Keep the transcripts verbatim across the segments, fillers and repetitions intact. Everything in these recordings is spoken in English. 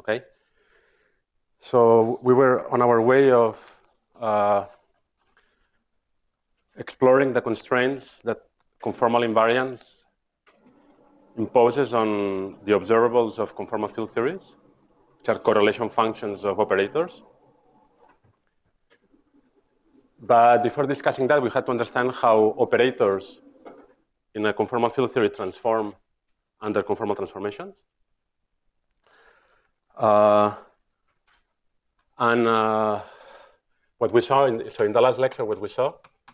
okay? So we were on our way of uh, exploring the constraints that conformal invariance imposes on the observables of conformal field theories, which are correlation functions of operators. But before discussing that, we had to understand how operators in a conformal field theory transform under conformal transformations. Uh, and uh, what we saw, in, so in the last lecture, what we saw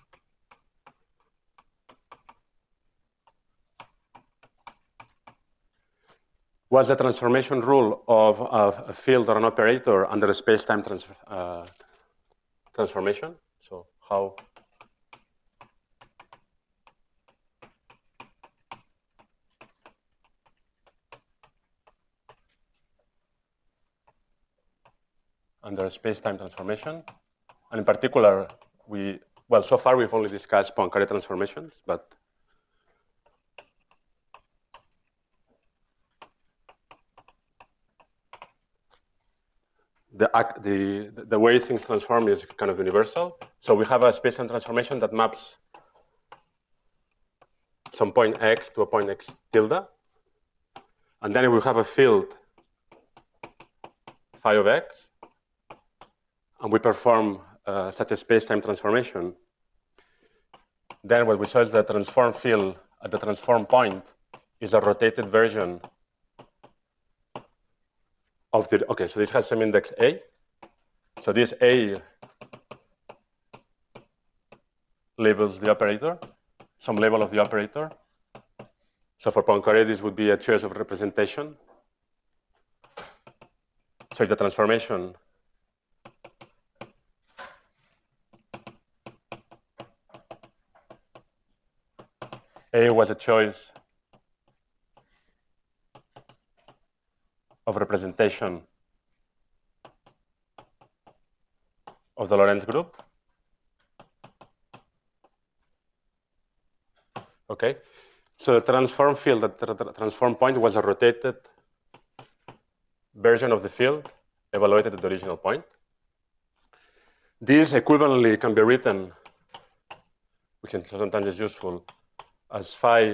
was the transformation rule of, of a field or an operator under a space-time trans, uh, transformation. So how under a space-time transformation. And in particular, we, well, so far we've only discussed Poincare transformations, but the, act, the, the way things transform is kind of universal. So we have a space-time transformation that maps some point x to a point x tilde. And then we have a field phi of x, and we perform uh, such a space-time transformation. Then what we saw is the transform field at the transform point is a rotated version of the, okay, so this has some index A. So this A labels the operator, some label of the operator. So for Poincare, this would be a choice of representation. So if the transformation A was a choice of representation of the Lorentz group. Okay, so the transform field at the transform point was a rotated version of the field evaluated at the original point. This equivalently can be written, which sometimes is useful, as phi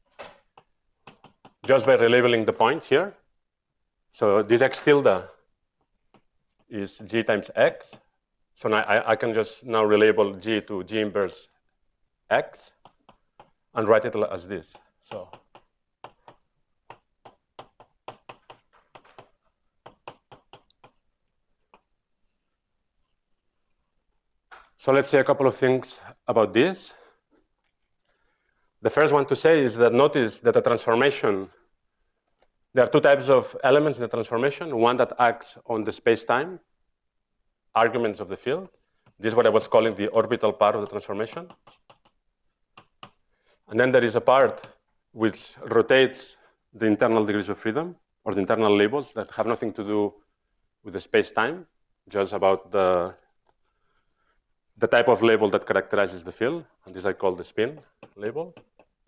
just by relabeling the point here. So this x tilde is g times x. So now I, I can just now relabel g to g inverse x and write it as this. So So let's say a couple of things about this. The first one to say is that notice that the transformation, there are two types of elements in the transformation. One that acts on the space-time arguments of the field. This is what I was calling the orbital part of the transformation. And then there is a part which rotates the internal degrees of freedom, or the internal labels that have nothing to do with the space-time, just about the, the type of label that characterizes the field. And this I call the spin label.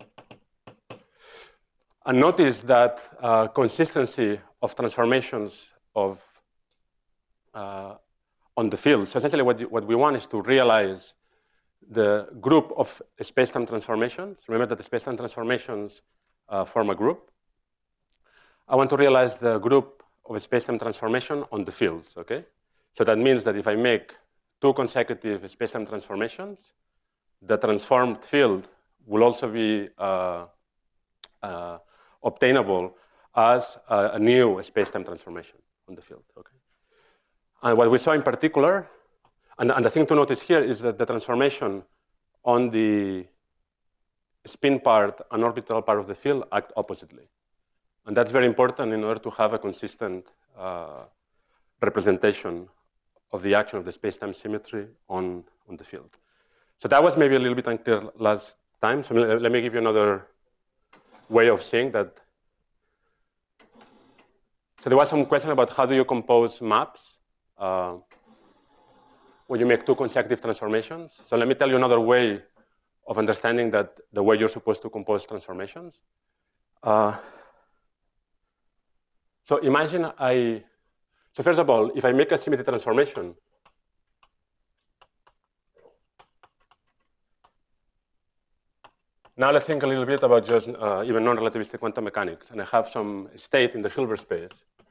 And notice that uh, consistency of transformations of uh, on the field. So essentially what, you, what we want is to realize the group of space-time transformations. Remember that the space-time transformations uh, form a group. I want to realize the group of space-time transformation on the fields, okay? So that means that if I make two consecutive space-time transformations, the transformed field will also be uh, uh, obtainable as a, a new space-time transformation on the field, okay? And what we saw in particular, and, and the thing to notice here is that the transformation on the spin part and orbital part of the field act oppositely. And that's very important in order to have a consistent uh, representation of the action of the space-time symmetry on, on the field. So that was maybe a little bit unclear last time. So let me give you another way of seeing that. So there was some question about how do you compose maps uh, when you make two consecutive transformations. So let me tell you another way of understanding that the way you're supposed to compose transformations. Uh, so imagine I So first of all, if I make a symmetry transformation, now let's think a little bit about just uh, even non-relativistic quantum mechanics. And I have some state in the Hilbert space.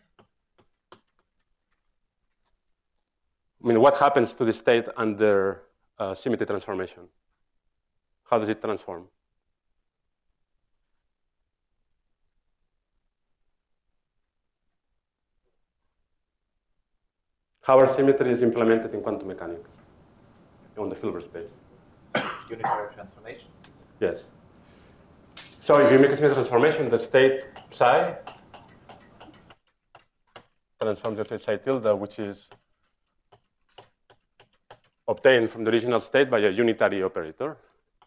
I mean, what happens to the state under uh, symmetry transformation? How does it transform? How are symmetries implemented in quantum mechanics on the Hilbert space? Unitary transformation. Yes. So if you make a symmetry transformation, the state psi transforms into psi tilde, which is obtained from the original state by a unitary operator.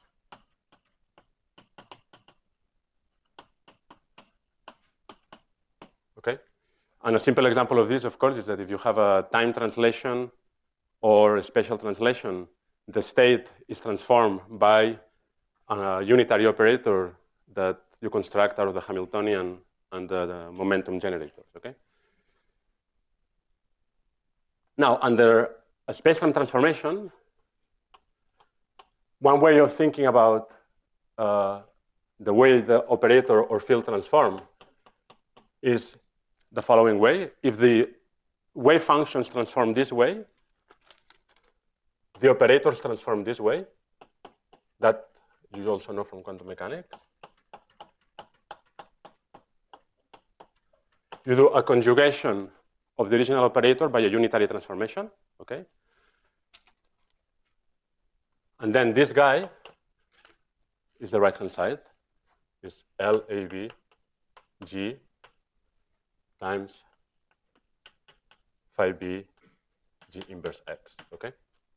Okay? And a simple example of this, of course, is that if you have a time translation or a spatial translation, the state is transformed by a unitary operator that you construct out of the Hamiltonian and the, the momentum generators. Okay? Now, under a space-time transformation, one way of thinking about uh, the way the operator or field transform is the following way. If the wave functions transform this way, the operators transform this way. That you also know from quantum mechanics. You do a conjugation of the original operator by a unitary transformation, okay? And then this guy is the right-hand side, is L A B G times phi B G inverse X, okay?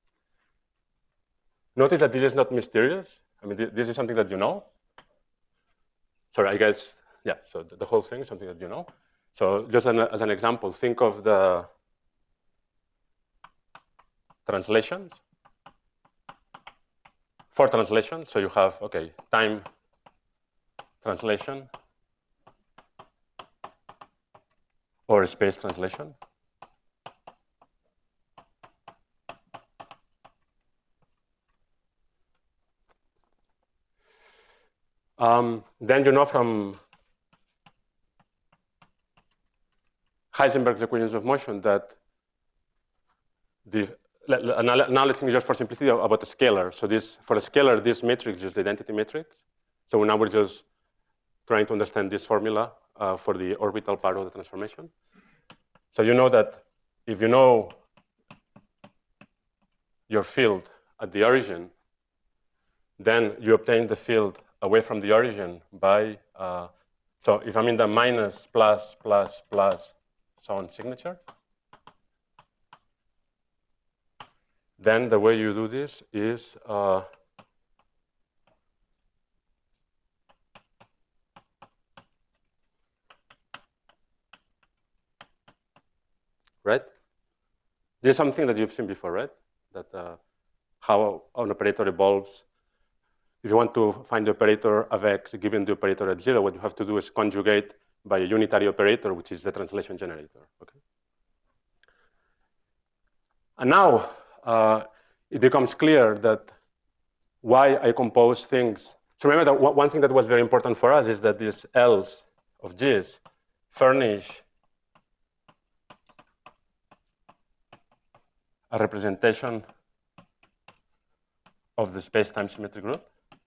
Notice that this is not mysterious. I mean, this is something that you know. Sorry, I guess, yeah, so the whole thing is something that you know. So just an, as an example, think of the translations. For translation, so you have, okay, time translation or space translation. Um, then you know from Heisenberg's equations of motion that the now let's think just for simplicity about a scalar. So this for a scalar, this matrix is the identity matrix. So now we're just trying to understand this formula uh, for the orbital part of the transformation. So you know that if you know your field at the origin, then you obtain the field away from the origin by, uh, so if I'm in the minus, plus, plus, plus, so on signature, then the way you do this is uh, right? This is something that you've seen before, right? That uh, how an operator evolves. If you want to find the operator of x given the operator at zero, what you have to do is conjugate by a unitary operator, which is the translation generator. Okay. And now uh, it becomes clear that why I compose things. So remember that one thing that was very important for us is that these L's of G's furnish a representation of the space-time symmetric group.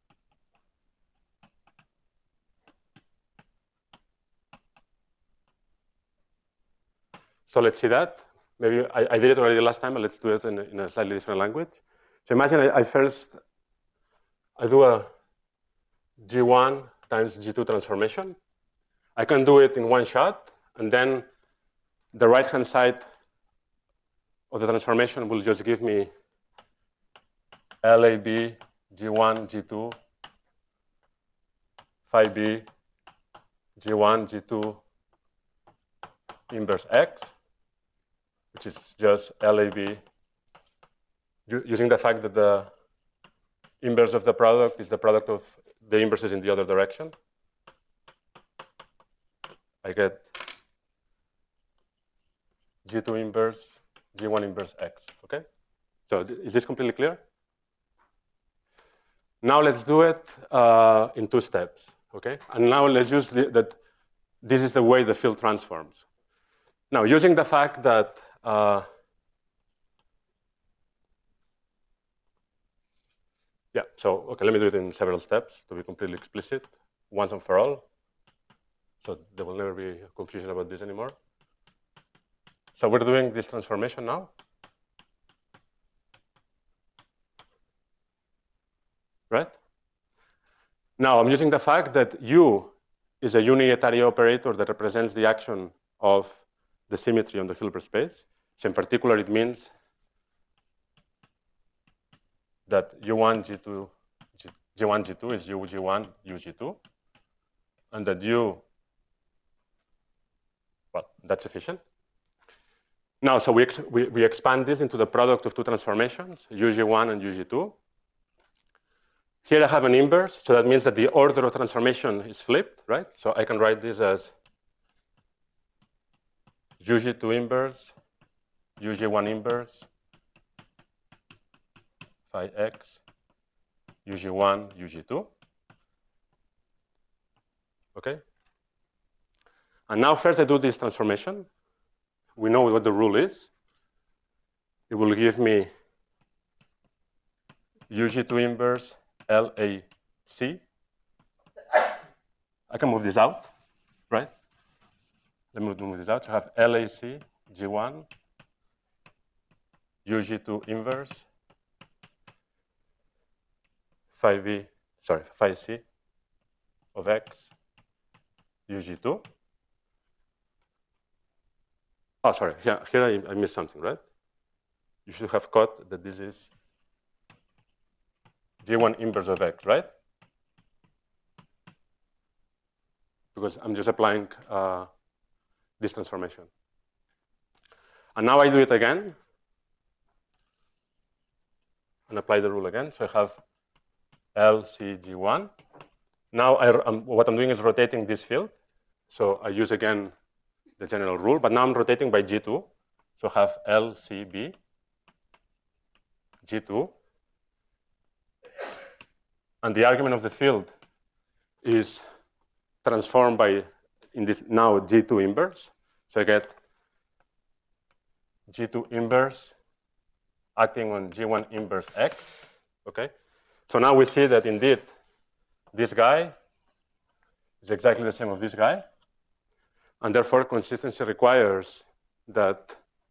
So let's see that. Maybe I, I did it already last time, but let's do it in, in a slightly different language. So imagine I, I first, I do a G one times G two transformation. I can do it in one shot, and then the right-hand side of the transformation will just give me L A B, G one, G two, phi B, G one, G two, inverse X, which is just L A B, using the fact that the inverse of the product is the product of the inverses in the other direction. I get G two inverse, G one inverse X, okay? So is this completely clear? Now let's do it uh, in two steps, okay? And now let's use the, that this is the way the field transforms. Now, using the fact that uh, yeah, so okay, let me do it in several steps to be completely explicit, once and for all. So there will never be confusion about this anymore. So we're doing this transformation now. Right? Now I'm using the fact that U is a unitary operator that represents the action of the symmetry on the Hilbert space. So in particular, it means that U one, G two, G one, G two is U G one, U G two, and that U, well, that's sufficient. Now, so we, ex we, we expand this into the product of two transformations, U G one and U G two. Here I have an inverse, so that means that the order of transformation is flipped, right? So I can write this as U G two inverse, U G one inverse, phi x, U G one, U G two. Okay? And now first I do this transformation. We know what the rule is. It will give me U G two inverse L A C. I can move this out, right? Let me move this out. So I have L A C, G one, U G two inverse, phi V, sorry, phi C of X, U G two. Oh, sorry, here, here I, I missed something, right? You should have caught that this is G one inverse of X, right? Because I'm just applying uh, this transformation. And now I do it again and apply the rule again. So I have L C G one. Now I, um, what I'm doing is rotating this field. So I use again the general rule, but now I'm rotating by G two. So I have L C B, G two. And the argument of the field is transformed by, in this now G two inverse. So I get G two inverse acting on G one inverse X, okay? So now we see that indeed this guy is exactly the same of this guy. And therefore, consistency requires that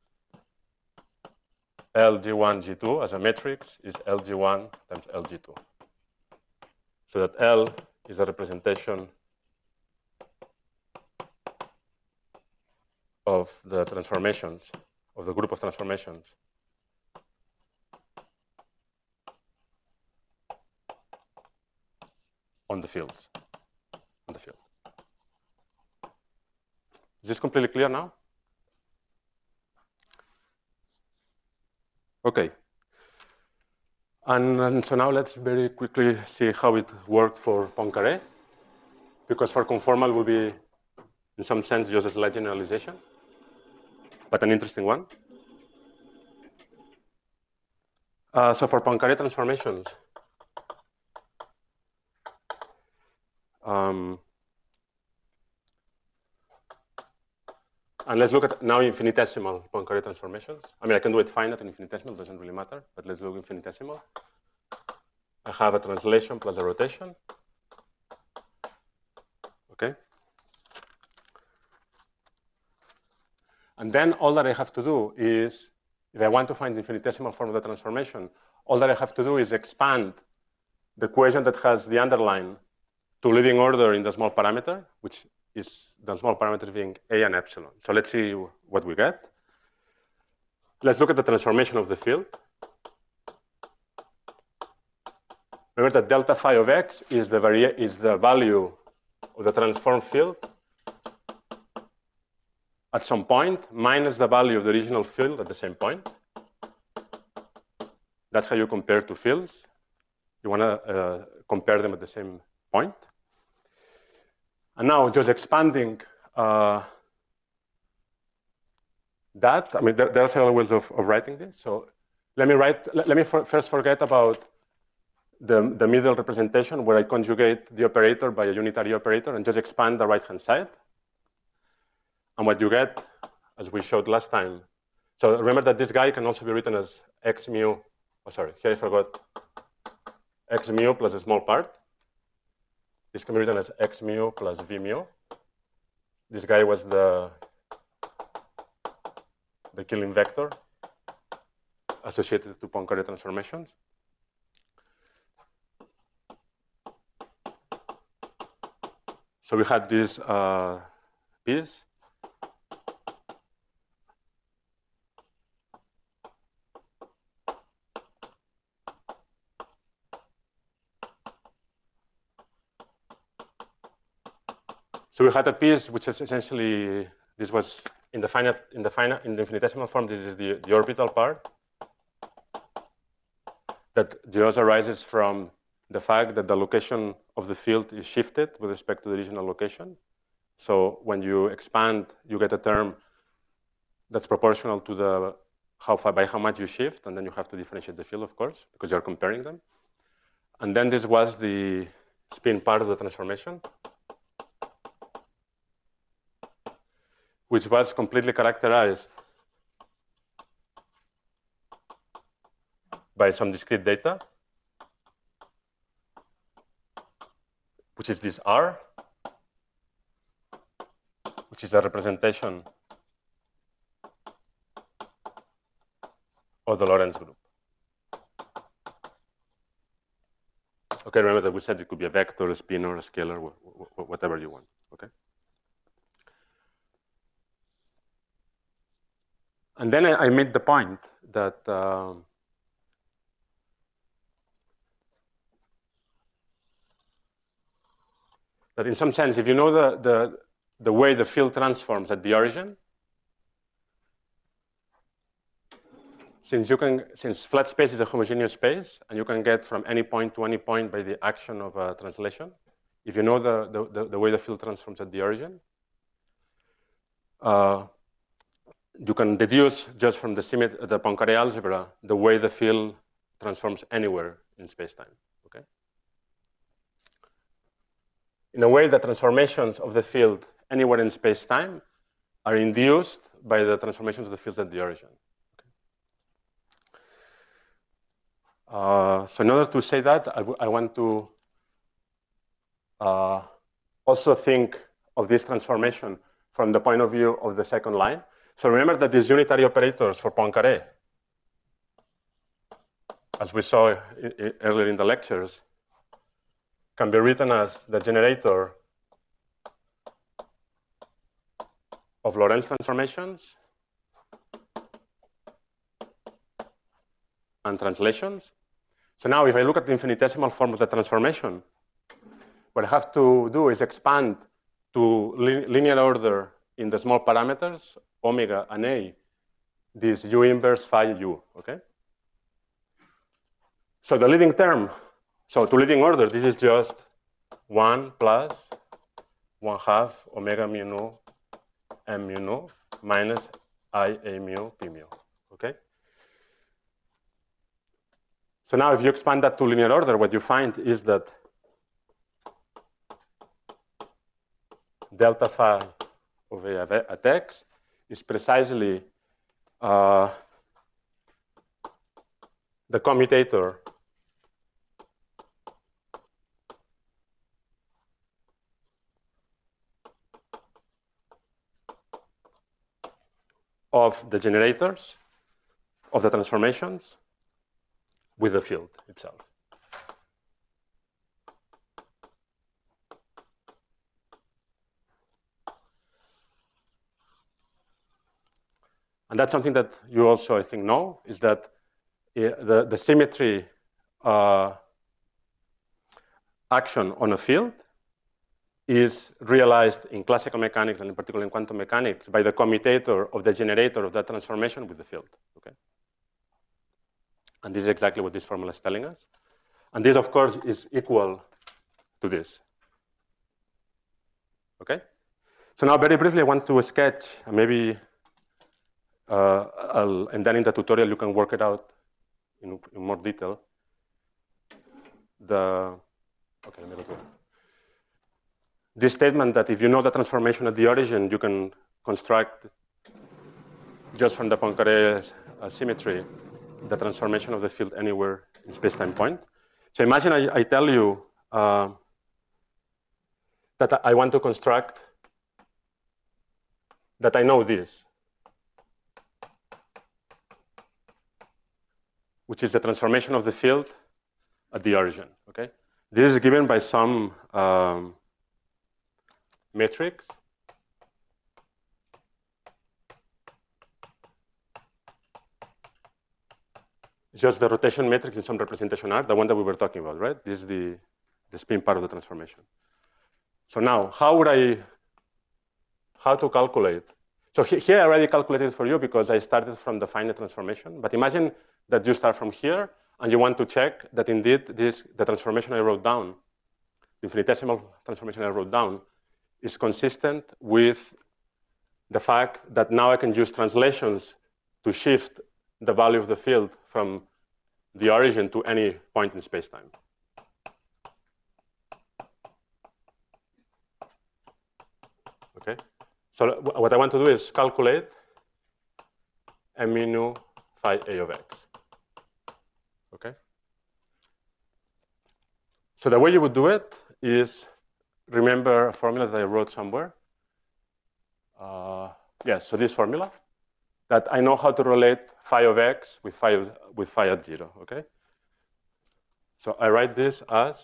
L G one G two as a matrix is L G one times L G two. So that L is a representation of the transformations, of the group of transformations on the fields, on the field. Is this completely clear now? Okay. And, and so now let's very quickly see how it worked for Poincare, because for conformal will be, in some sense, just a slight generalization, but an interesting one. Uh, so for Poincare transformations, um, and let's look at now infinitesimal Poincare transformations. I mean, I can do it finite and infinitesimal, doesn't really matter, but let's do infinitesimal. I have a translation plus a rotation. Okay. And then all that I have to do is, if I want to find the infinitesimal form of the transformation, all that I have to do is expand the equation that has the underline to leading order in the small parameter, which is the small parameter being A and epsilon. So let's see what we get. Let's look at the transformation of the field. Remember that delta phi of X is the, is the value of the transformed field at some point minus the value of the original field at the same point. That's how you compare two fields. You want to uh, compare them at the same point. And now just expanding uh, that, I mean, there, there are several ways of, of writing this. So let me write, let, let me for, first forget about the, the middle representation where I conjugate the operator by a unitary operator and just expand the right-hand side. And what you get, as we showed last time, so remember that this guy can also be written as x mu, oh, sorry, here I forgot, x mu plus a small part. This can be written as x mu plus v mu. This guy was the, the Killing vector associated to Poincare transformations. So we had this uh, piece. So we had a piece which is essentially, this was in the finite, in the finite, in the infinitesimal form, this is the, the orbital part that just arises from the fact that the location of the field is shifted with respect to the original location. So when you expand, you get a term that's proportional to the how far, by how much you shift, and then you have to differentiate the field, of course, because you're comparing them. And then this was the spin part of the transformation, which was completely characterized by some discrete data, which is this R, which is a representation of the Lorentz group. Okay, remember that we said it could be a vector, a spinor, a scalar, whatever you want, okay? And then I, I made the point that um, that in some sense, if you know the, the, the way the field transforms at the origin, since you can, since flat space is a homogeneous space, and you can get from any point to any point by the action of a translation, if you know the, the, the, the way the field transforms at the origin, uh, you can deduce just from the, the Poincare algebra the way the field transforms anywhere in space-time, okay? In a way, the transformations of the field anywhere in space-time are induced by the transformations of the fields at the origin. Okay? Uh, so in order to say that, I, I want to uh, also think of this transformation from the point of view of the second line. So remember that these unitary operators for Poincare, as we saw earlier in the lectures, can be written as the generator of Lorentz transformations and translations. So now if I look at the infinitesimal form of the transformation, what I have to do is expand to li linear order in the small parameters, omega and a, this U inverse phi u, okay? So the leading term, so to leading order, this is just one plus one half omega mu nu m mu nu minus I a mu p mu, okay? So now if you expand that to linear order, what you find is that delta phi of a at x is precisely uh, the commutator of the generators of the transformations with the field itself. And that's something that you also, I think, know, is that the, the symmetry uh, action on a field is realized in classical mechanics, and in particular in quantum mechanics, by the commutator of the generator of that transformation with the field, okay? And this is exactly what this formula is telling us. And this, of course, is equal to this, okay? So now, very briefly, I want to sketch, maybe uh, I'll, and then in the tutorial you can work it out in, in more detail. The okay, let me go to this statement that if you know the transformation at the origin, you can construct just from the Poincare uh, symmetry the transformation of the field anywhere in space-time point. So imagine I, I tell you uh, that I want to construct that I know this, which is the transformation of the field at the origin. Okay, this is given by some um, matrix. Just the rotation matrix in some representation R, the one that we were talking about, right? This is the, the spin part of the transformation. So now, how would I, how to calculate? So he, here I already calculated for you because I started from the finite transformation. But imagine that you start from here and you want to check that indeed this, the transformation I wrote down, the infinitesimal transformation I wrote down, is consistent with the fact that now I can use translations to shift the value of the field from the origin to any point in space-time. Okay, so what I want to do is calculate mu nu phi a of x. Okay, so the way you would do it is remember a formula that I wrote somewhere. Uh, yes, so this formula. That I know how to relate phi of x with phi, of, with phi at zero, okay? So I write this as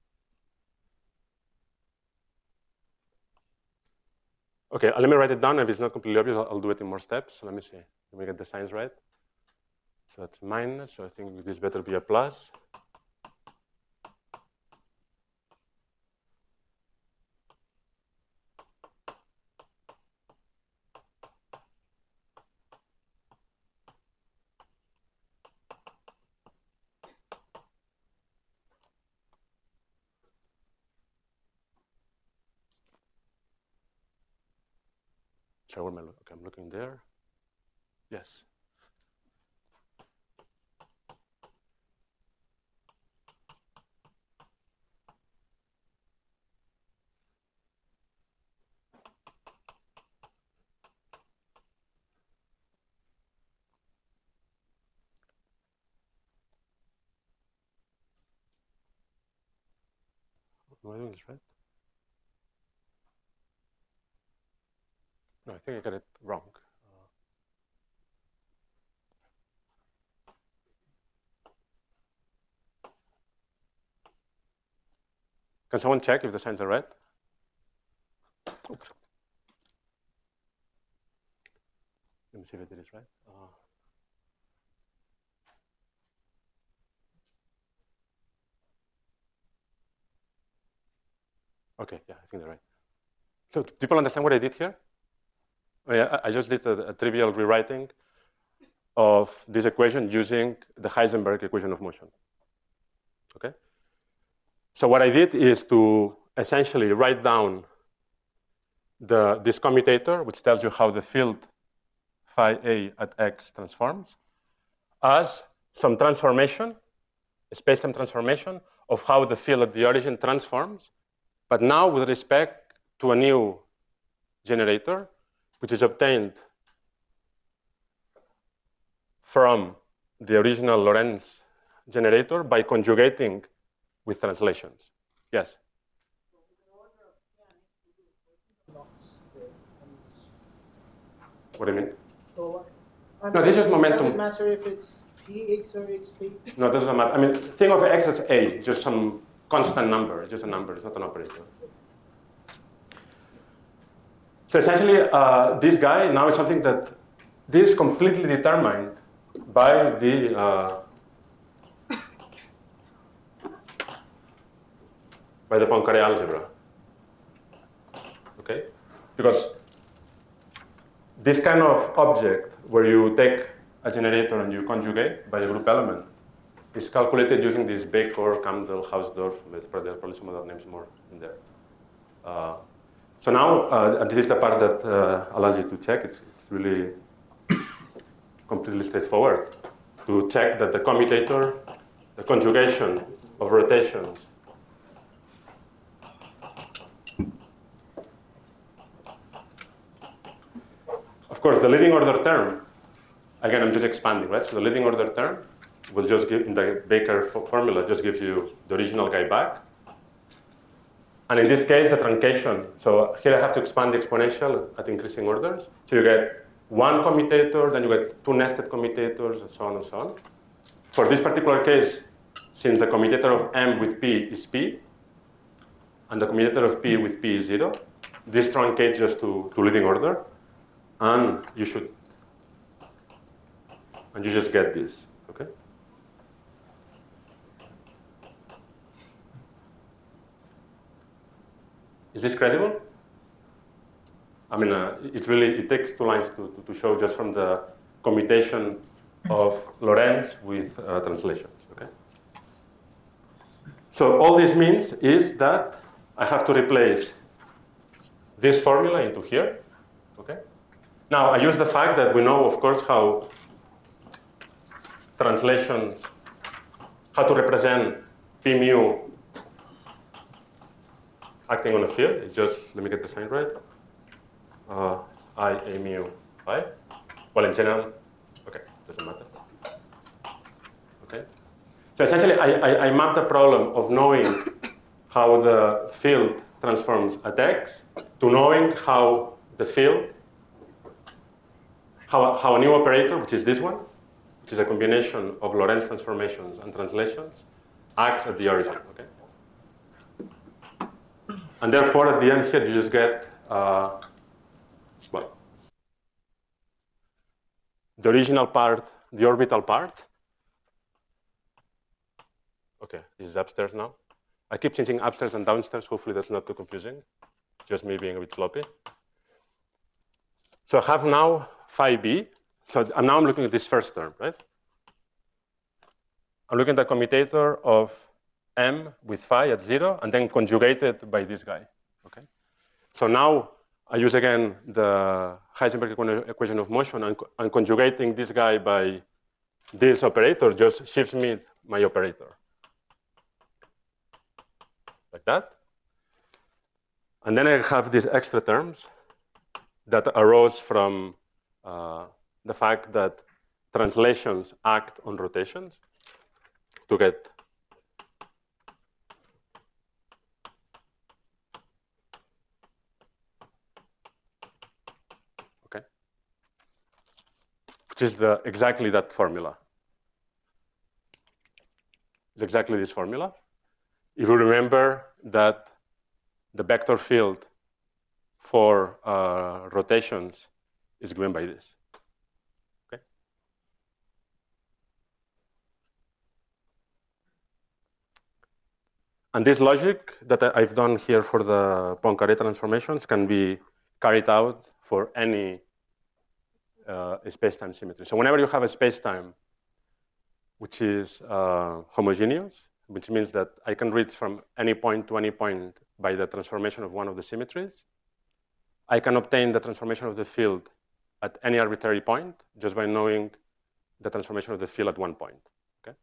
okay, let me write it down. If it's not completely obvious, I'll, I'll do it in more steps. So let me see. Let me get the signs right. So that's minus, so I think this better be a plus. So where am I looking? Okay, I'm looking there. Yes. Am I doing this right? No, I think I got it wrong. Uh, can someone check if the signs are right? Oops. Let me see if it is right. Uh, okay, yeah, I think they're right. So do people understand what I did here? Oh, yeah, I just did a, a trivial rewriting of this equation using the Heisenberg equation of motion. Okay? So what I did is to essentially write down the, this commutator, which tells you how the field phi a at x transforms, as some transformation, a space-time transformation of how the field at the origin transforms, but now with respect to a new generator, which is obtained from the original Lorentz generator by conjugating with translations. Yes? What do you mean? So, I mean, No, this is momentum. Does it matter if it's px or xp? No, it doesn't matter. I mean, think of x as a, just some constant number. It's just a number. It's not an operator. So essentially, uh, this guy now is something that this is completely determined by the uh, by the Poincare algebra. Okay, because this kind of object where you take a generator and you conjugate by a group element is calculated using this Baker, Camdel, Hausdorff. There are probably some other names more in there. Uh, So now, uh, this is the part that uh, allows you to check. It's, it's really completely straightforward to check that the commutator, the conjugation of rotations of course, the leading order term, again, I'm just expanding, right? So the leading order term will just give, in the Baker formula, just gives you the original guy back. And in this case, the truncation. So here I have to expand the exponential at increasing orders. So you get one commutator, then you get two nested commutators, and so on and so on. For this particular case, since the commutator of M with P is P, and the commutator of P with P is zero, this truncates just to, to leading order. And you should, and you just get this, okay? Is this credible? I mean, uh, it really, it takes two lines to, to, to show just from the commutation of Lorentz with uh, translations, okay? So all this means is that I have to replace this formula into here, okay? Now, I use the fact that we know, of course, how translations, how to represent P mu acting on a field. It's just, let me get the sign right. Uh, I A mu phi. Well, in general, okay, doesn't matter. Okay. So essentially, I, I, I map the problem of knowing how the field transforms at X to knowing how the field How, how a new operator, which is this one, which is a combination of Lorentz transformations and translations, acts at the origin, okay? And therefore, at the end here, you just get, uh, well, the original part, the orbital part. Okay, this is upstairs now. I keep changing upstairs and downstairs. Hopefully that's not too confusing. Just me being a bit sloppy. So I have now phi b. So now I'm looking at this first term, right? I'm looking at the commutator of m with phi at zero, and then conjugated by this guy, okay? So now I use again the Heisenberg equation of motion, and, and conjugating this guy by this operator just shifts me my operator. Like that. And then I have these extra terms that arose from uh, the fact that translations act on rotations to get okay, which is the exactly that formula. It's exactly this formula. If you remember that the vector field for uh, rotations is given by this. Okay. And this logic that I've done here for the Poincaré transformations can be carried out for any uh, space-time symmetry. So whenever you have a space-time which is uh, homogeneous, which means that I can reach from any point to any point by the transformation of one of the symmetries, I can obtain the transformation of the field at any arbitrary point just by knowing the transformation of the field at one point, okay?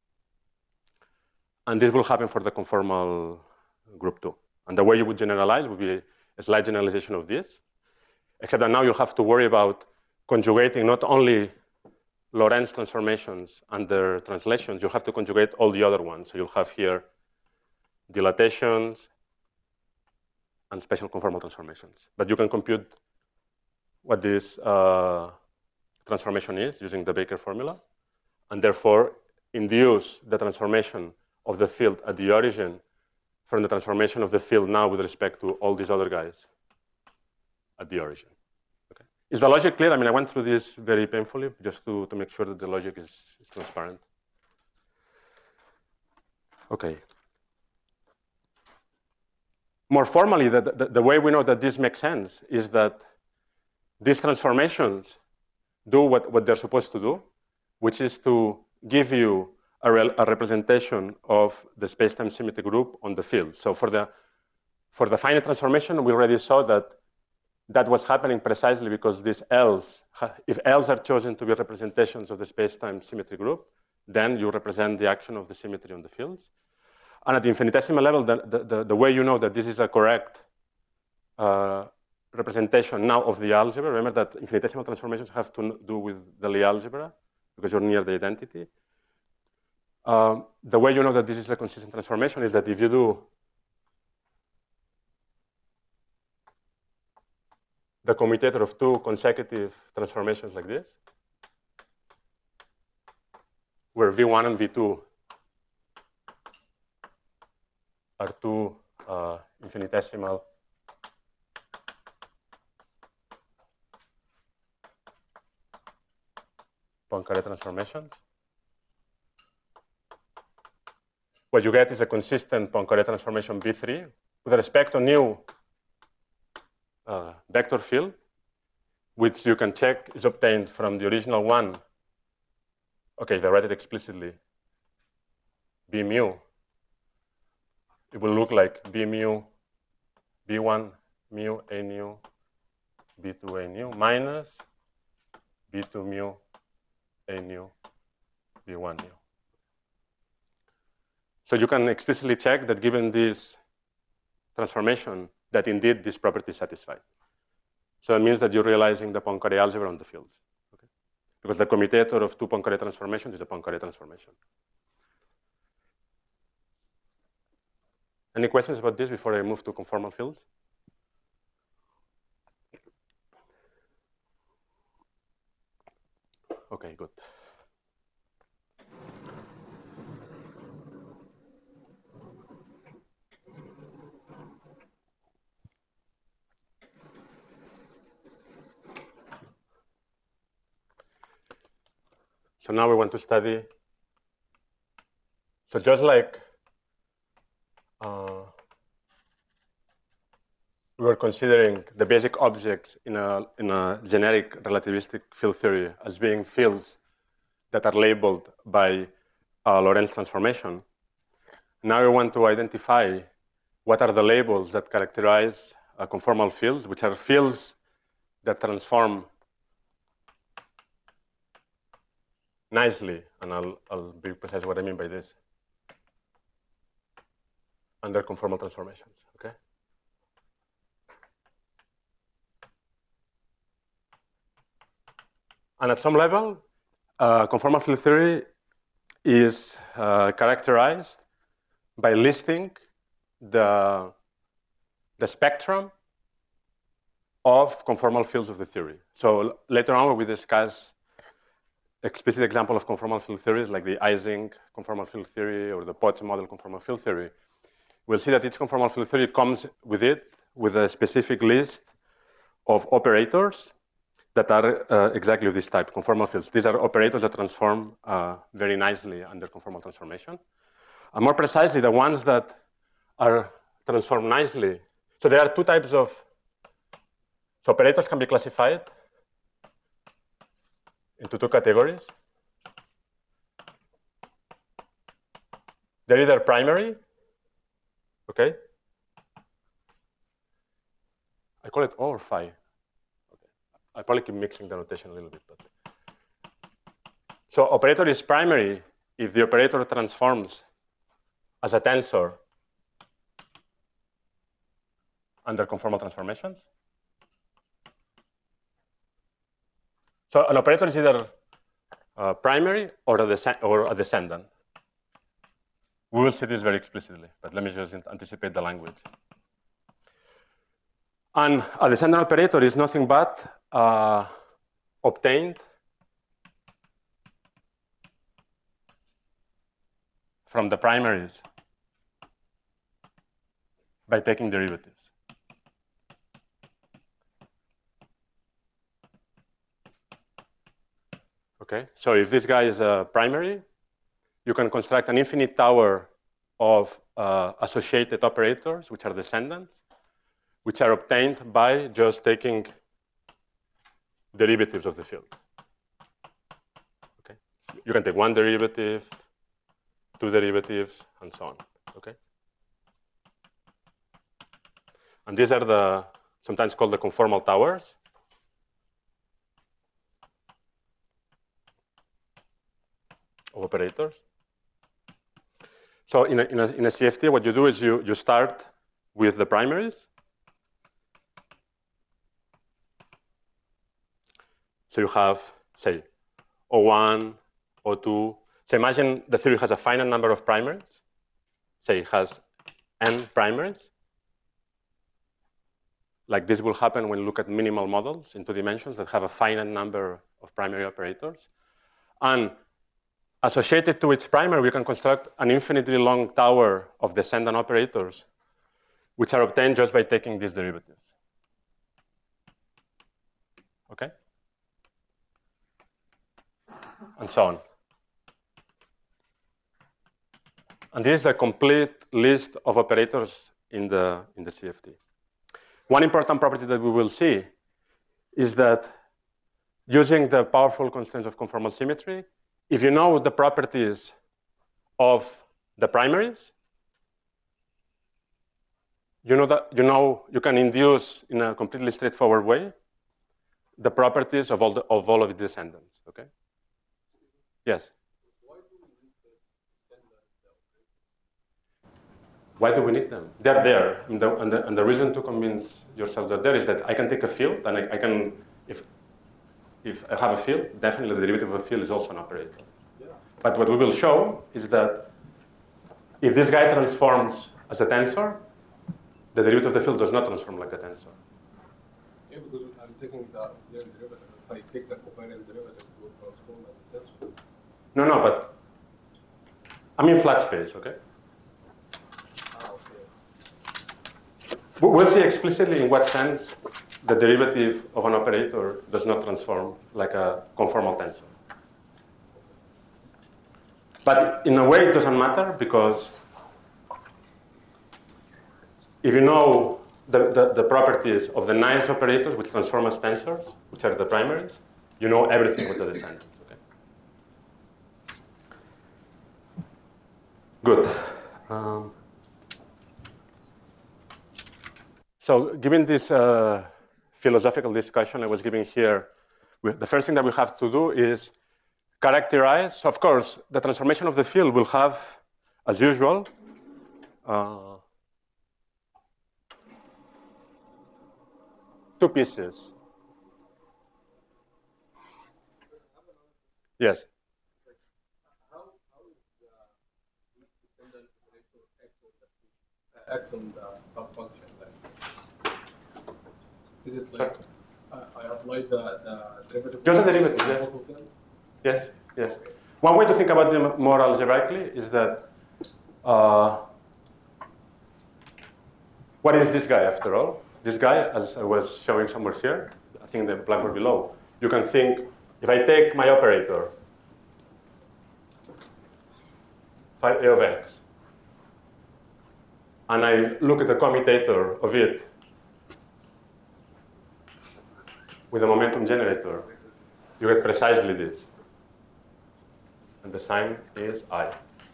And this will happen for the conformal group too. And the way you would generalize would be a slight generalization of this, except that now you have to worry about conjugating not only Lorentz transformations and their translations, you have to conjugate all the other ones. So you'll have here dilatations and special conformal transformations. But you can compute what this uh, transformation is using the Baker formula, and therefore induce the transformation of the field at the origin from the transformation of the field now with respect to all these other guys at the origin. Okay. Is the logic clear? I mean, I went through this very painfully just to, to make sure that the logic is, is transparent. Okay. More formally, the, the, the way we know that this makes sense is that these transformations do what, what they're supposed to do, which is to give you a, re a representation of the space-time symmetry group on the field. So for the, for the finite transformation, we already saw that that was happening precisely because these L's, if L's are chosen to be representations of the space-time symmetry group, then you represent the action of the symmetry on the fields. And at the infinitesimal level, the, the, the, the way you know that this is a correct uh, representation now of the algebra, remember that infinitesimal transformations have to do with the Lie algebra, because you're near the identity. Um, the way you know that this is a consistent transformation is that if you do the commutator of two consecutive transformations like this, where V one and V two are two uh, infinitesimal Poincare transformations. What you get is a consistent Poincare transformation V three with respect to new uh, vector field, which you can check is obtained from the original one. Okay, if I write it explicitly, B mu, it will look like B mu, B one mu A nu, B two A nu minus B two mu A nu, B one nu. So you can explicitly check that given this transformation, that indeed this property is satisfied. So it means that you're realizing the Poincare algebra on the fields. Okay? Because the commutator of two Poincare transformations is a Poincare transformation. Any questions about this before I move to conformal fields? Okay, good. So now we want to study, so just like uh, we were considering the basic objects in a, in a generic relativistic field theory as being fields that are labeled by a Lorentz transformation, now we want to identify what are the labels that characterize uh, conformal fields, which are fields that transform nicely, and I'll, I'll be precise what I mean by this, under conformal transformations, okay? And at some level, uh, conformal field theory is uh, characterized by listing the, the spectrum of conformal fields of the theory. So later on, when we discuss explicit example of conformal field theories like the Ising conformal field theory or the Potts model conformal field theory, we'll see that each conformal field theory comes with it with a specific list of operators that are uh, exactly of this type, conformal fields. These are operators that transform uh, very nicely under conformal transformation. And more precisely, the ones that are transformed nicely. So there are two types of, so operators can be classified into two categories. They're either primary, okay? I call it O or phi. Okay. I probably keep mixing the notation a little bit. But. So operator is primary if the operator transforms as a tensor under conformal transformations. So an operator is either uh, primary or a, or a descendant. We will see this very explicitly, but let me just anticipate the language. And a descendant operator is nothing but uh, obtained from the primaries by taking derivatives. Okay, so if this guy is a primary, you can construct an infinite tower of uh, associated operators, which are descendants, which are obtained by just taking derivatives of the field. Okay, you can take one derivative, two derivatives, and so on. Okay, and these are the sometimes called the conformal towers. Of operators. So in a, in, a, in a C F T, what you do is you, you start with the primaries. So you have, say, O one, O two. So imagine the theory has a finite number of primaries. Say it has n primaries. Like this will happen when you look at minimal models in two dimensions that have a finite number of primary operators. And associated to its primary, we can construct an infinitely long tower of descendant operators, which are obtained just by taking these derivatives. Okay? And so on. And this is the complete list of operators in the, in the C F T. One important property that we will see is that using the powerful constraints of conformal symmetry, if you know the properties of the primaries, you know that you know you can induce in a completely straightforward way the properties of all the, of all of its descendants. Okay? Yes. Why do we need this descendant operators? Why do we need them? They're there, and the, and the, and the reason to convince yourself that there is that I can take a field and I, I can if. If I have a field, definitely the derivative of a field is also an operator. Yeah. But what we will show is that if this guy transforms as a tensor, the derivative of the field does not transform like a tensor. Yeah, because I'm taking the Aucklian derivative. If I take the covariant derivative, it will transform as a tensor. No, no, but I'm in flat space, okay? Ah, okay. We'll see explicitly in what sense the derivative of an operator does not transform like a conformal tensor. But in a way, it doesn't matter because if you know the, the, the properties of the nice operators which transform as tensors, which are the primaries, you know everything with the descendants. Okay? Good. Um, so given this uh, philosophical discussion I was giving here, the first thing that we have to do is characterize. So of course, the transformation of the field will have, as usual, uh, two pieces. Yes. How, how is uh, this descendant operator act on the, uh, act on the subfunction? Like, is it like uh, I apply the, the derivative? Just the derivative, on yes. both of them? Yes, yes. One way to think about them more algebraically is that uh, what is this guy after all? This guy, as I was showing somewhere here, I think the blackboard below, you can think, if I take my operator, phi A of x, and I look at the commutator of it with a momentum generator, you get precisely this. And the sign is I.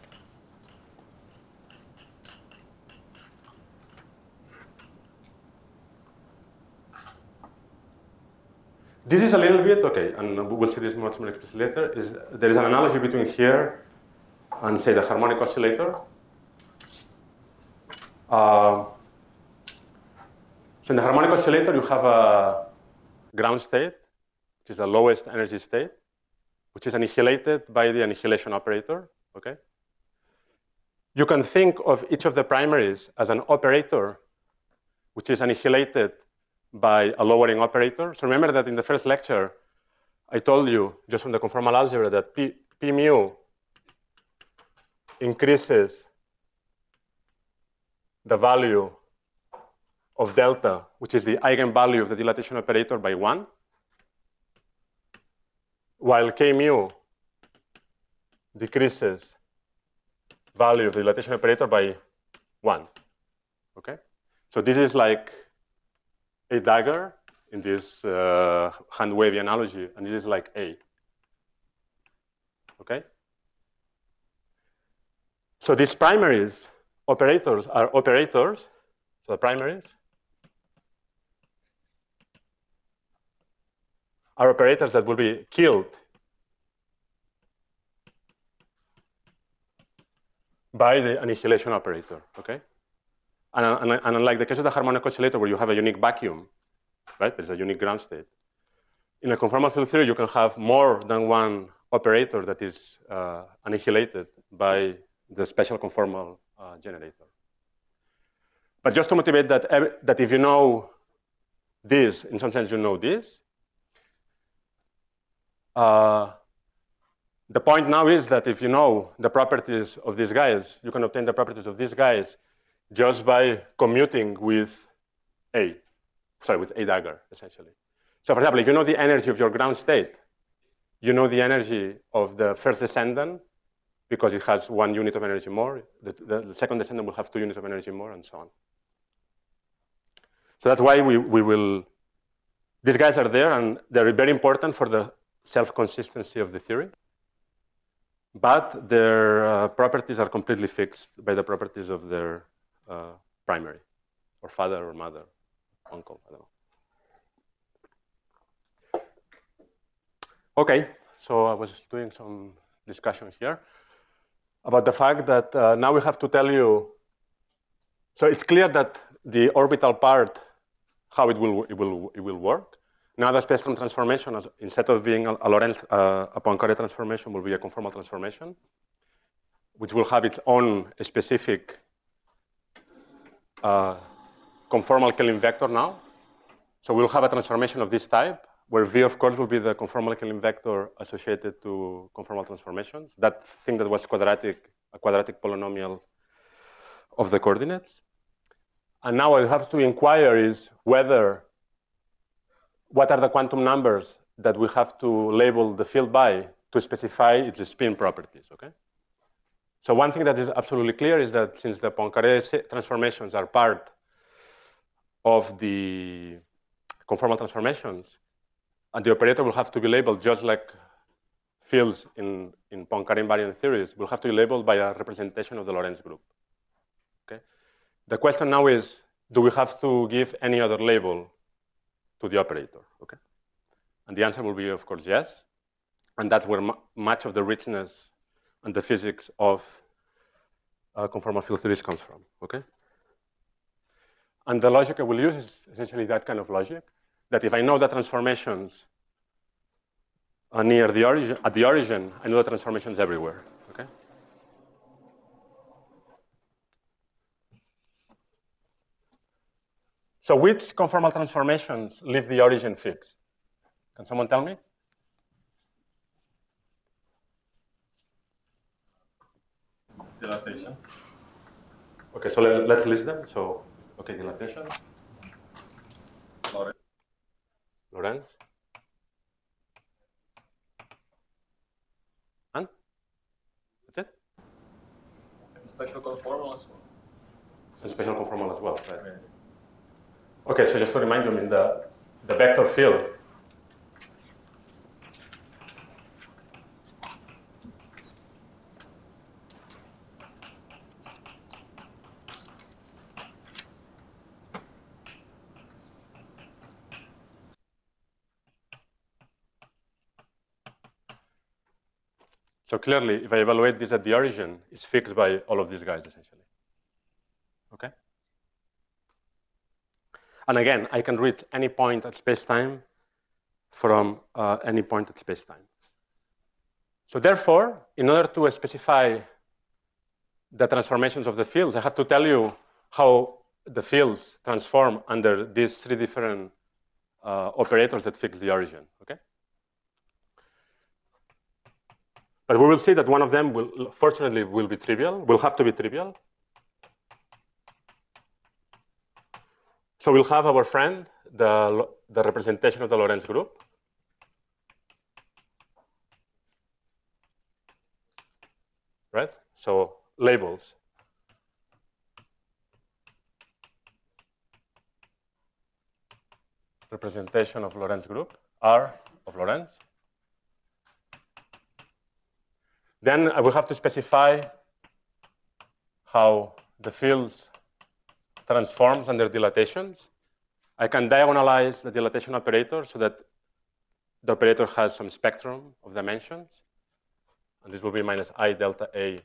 This is a little bit, okay, and we'll see this much more explicitly later, is there is an analogy between here and, say, the harmonic oscillator. Uh, so in the harmonic oscillator, you have a ground state, which is the lowest energy state, which is annihilated by the annihilation operator, okay? You can think of each of the primaries as an operator, which is annihilated by a lowering operator. So remember that in the first lecture, I told you, just from the conformal algebra, that P, P mu increases the value of delta, which is the eigenvalue of the dilatation operator, by one, while K mu decreases value of the dilatation operator by one, okay? So this is like a dagger in this uh, hand-wavy analogy, and this is like A, okay? So these primaries operators are operators, so the primaries, are operators that will be killed by the annihilation operator, okay? And, and, and unlike the case of the harmonic oscillator where you have a unique vacuum, right? There's a unique ground state. In a conformal field theory, you can have more than one operator that is uh, annihilated by the special conformal uh, generator. But just to motivate that, that if you know this, in some sense you know this, uh, the point now is that if you know the properties of these guys, you can obtain the properties of these guys just by commuting with A, sorry, with A dagger, essentially. So for example, if you know the energy of your ground state, you know the energy of the first descendant because it has one unit of energy more. The, the, the second descendant will have two units of energy more, and so on. So that's why we, we will, these guys are there, and they're very important for the self-consistency of the theory. But their uh, properties are completely fixed by the properties of their uh, primary, or father or mother, uncle, I don't know. Okay, so I was doing some discussion here about the fact that uh, now we have to tell you, so it's clear that the orbital part, how it will, it will, it will work. Now the spectrum transformation, instead of being a, a Lorentz, uh, a Poincaré transformation, will be a conformal transformation, which will have its own specific uh, conformal Kelvin vector now. So we'll have a transformation of this type, where V, of course, will be the conformal Kelvin vector associated to conformal transformations. That thing that was quadratic, a quadratic polynomial of the coordinates. And now what I have to inquire is whether, what are the quantum numbers that we have to label the field by to specify its spin properties, okay? So one thing that is absolutely clear is that since the Poincaré transformations are part of the conformal transformations, and the operator will have to be labeled just like fields in, in Poincaré invariant theories, will have to be labeled by a representation of the Lorentz group. Okay? The question now is, do we have to give any other label to the operator? Okay? And the answer will be, of course, yes. And that's where much of the richness and the physics of uh, conformal field theories comes from. Okay? And the logic I will use is essentially that kind of logic, that if I know the transformations are near the origin, at the origin, I know the transformations everywhere, okay? So which conformal transformations leave the origin fixed? Can someone tell me? Dilatation. Okay, so let, let's list them. So, okay, dilatation. Lorentz. And? That's it? Special conformal as well. And special conformal as well, right? Right. Okay, so just to remind you, I mean, the, the vector field So clearly, if I evaluate this at the origin, it's fixed by all of these guys, essentially. Okay? And again, I can reach any point at space-time from uh, any point at space-time. So therefore, in order to specify the transformations of the fields, I have to tell you how the fields transform under these three different uh, operators that fix the origin, okay? But we will see that one of them will, fortunately, will be trivial, will have to be trivial. So we'll have our friend, the, the representation of the Lorentz group. Right? So labels. Representation of Lorentz group, R of Lorentz. Then I will have to specify how the fields transforms under dilatations. I can diagonalize the dilatation operator so that the operator has some spectrum of dimensions, and this will be minus I delta A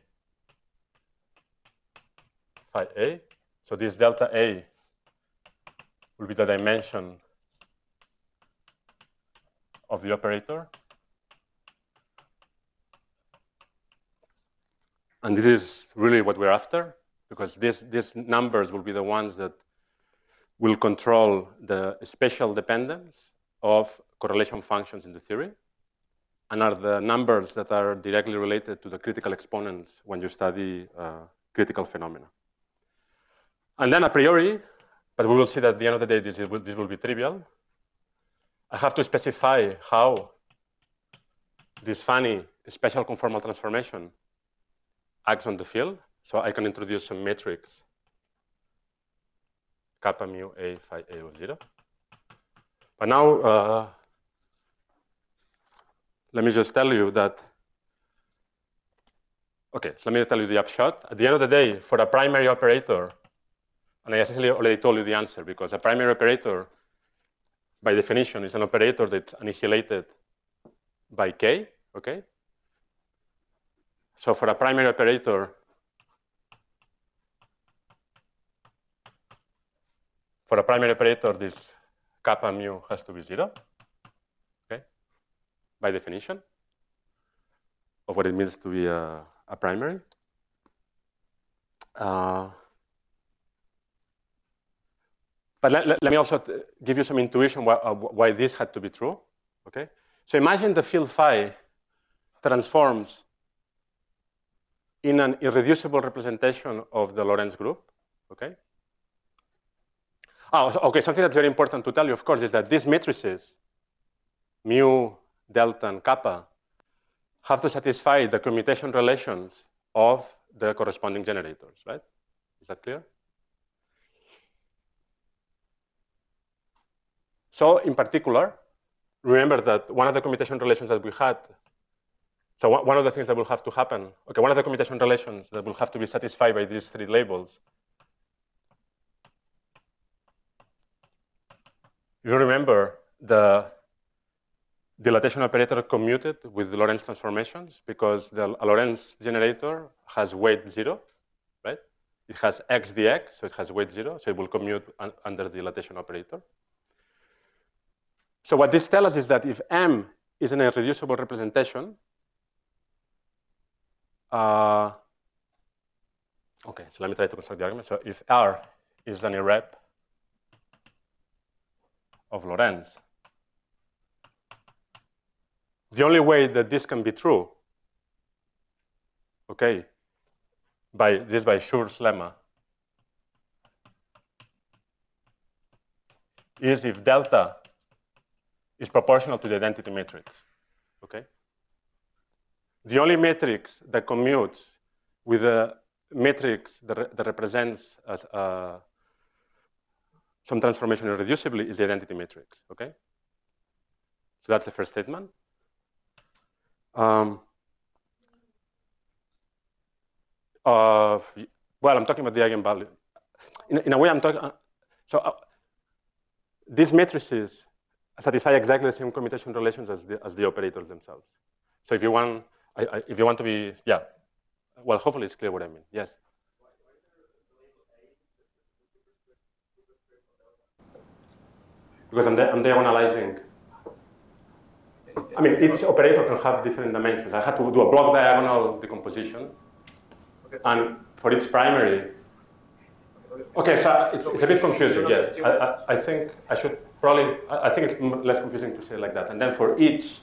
phi A. So this delta A will be the dimension of the operator. And this is really what we're after, because this, these numbers will be the ones that will control the spatial dependence of correlation functions in the theory, and are the numbers that are directly related to the critical exponents when you study uh, critical phenomena. And then a priori, but we will see that at the end of the day this, is, this will be trivial, I have to specify how this funny special conformal transformation acts on the field. So I can introduce some matrix kappa mu A phi A of zero. But now, uh, let me just tell you that, okay, so let me tell you the upshot. At the end of the day, for a primary operator, and I essentially already told you the answer, because a primary operator, by definition, is an operator that's annihilated by K, okay? So for a primary operator, for a primary operator, this kappa mu has to be zero, okay? By definition of what it means to be a, a primary. Uh, but let, let, let me also give you some intuition why, uh, why this had to be true, okay? So imagine the field phi transforms in an irreducible representation of the Lorentz group, okay? Oh, okay, something that's very important to tell you, of course, is that these matrices, mu, delta, and kappa, have to satisfy the commutation relations of the corresponding generators, right? Is that clear? So in particular, remember that one of the commutation relations that we had, so one of the things that will have to happen, okay, one of the commutation relations that will have to be satisfied by these three labels, you remember the dilatation operator commuted with the Lorentz transformations, because the Lorentz generator has weight zero, right? It has x dx, so it has weight zero, so it will commute un under the dilatation operator. So what this tells us is that if M is an irreducible representation, uh, okay, so let me try to construct the argument. So if R is an irrep of Lorentz, the only way that this can be true, okay, by this by Schur's lemma, is if delta is proportional to the identity matrix, okay? The only matrix that commutes with a matrix that, re that represents as, uh, some transformation irreducibly is the identity matrix, okay? So that's the first statement. Um, uh, well, I'm talking about the eigenvalue. In, in a way, I'm talking, uh, so uh, these matrices satisfy exactly the same commutation relations as the, as the operators themselves. So if you want, I, I, if you want to be, yeah, well, hopefully it's clear what I mean, yes. Because I'm, I'm diagonalizing. I mean, each operator can have different dimensions. I have to do a block diagonal decomposition. Okay. And for each primary, okay, so it's, it's a bit confusing, yes. I, I, I think I should probably, I think it's less confusing to say it like that. And then for each,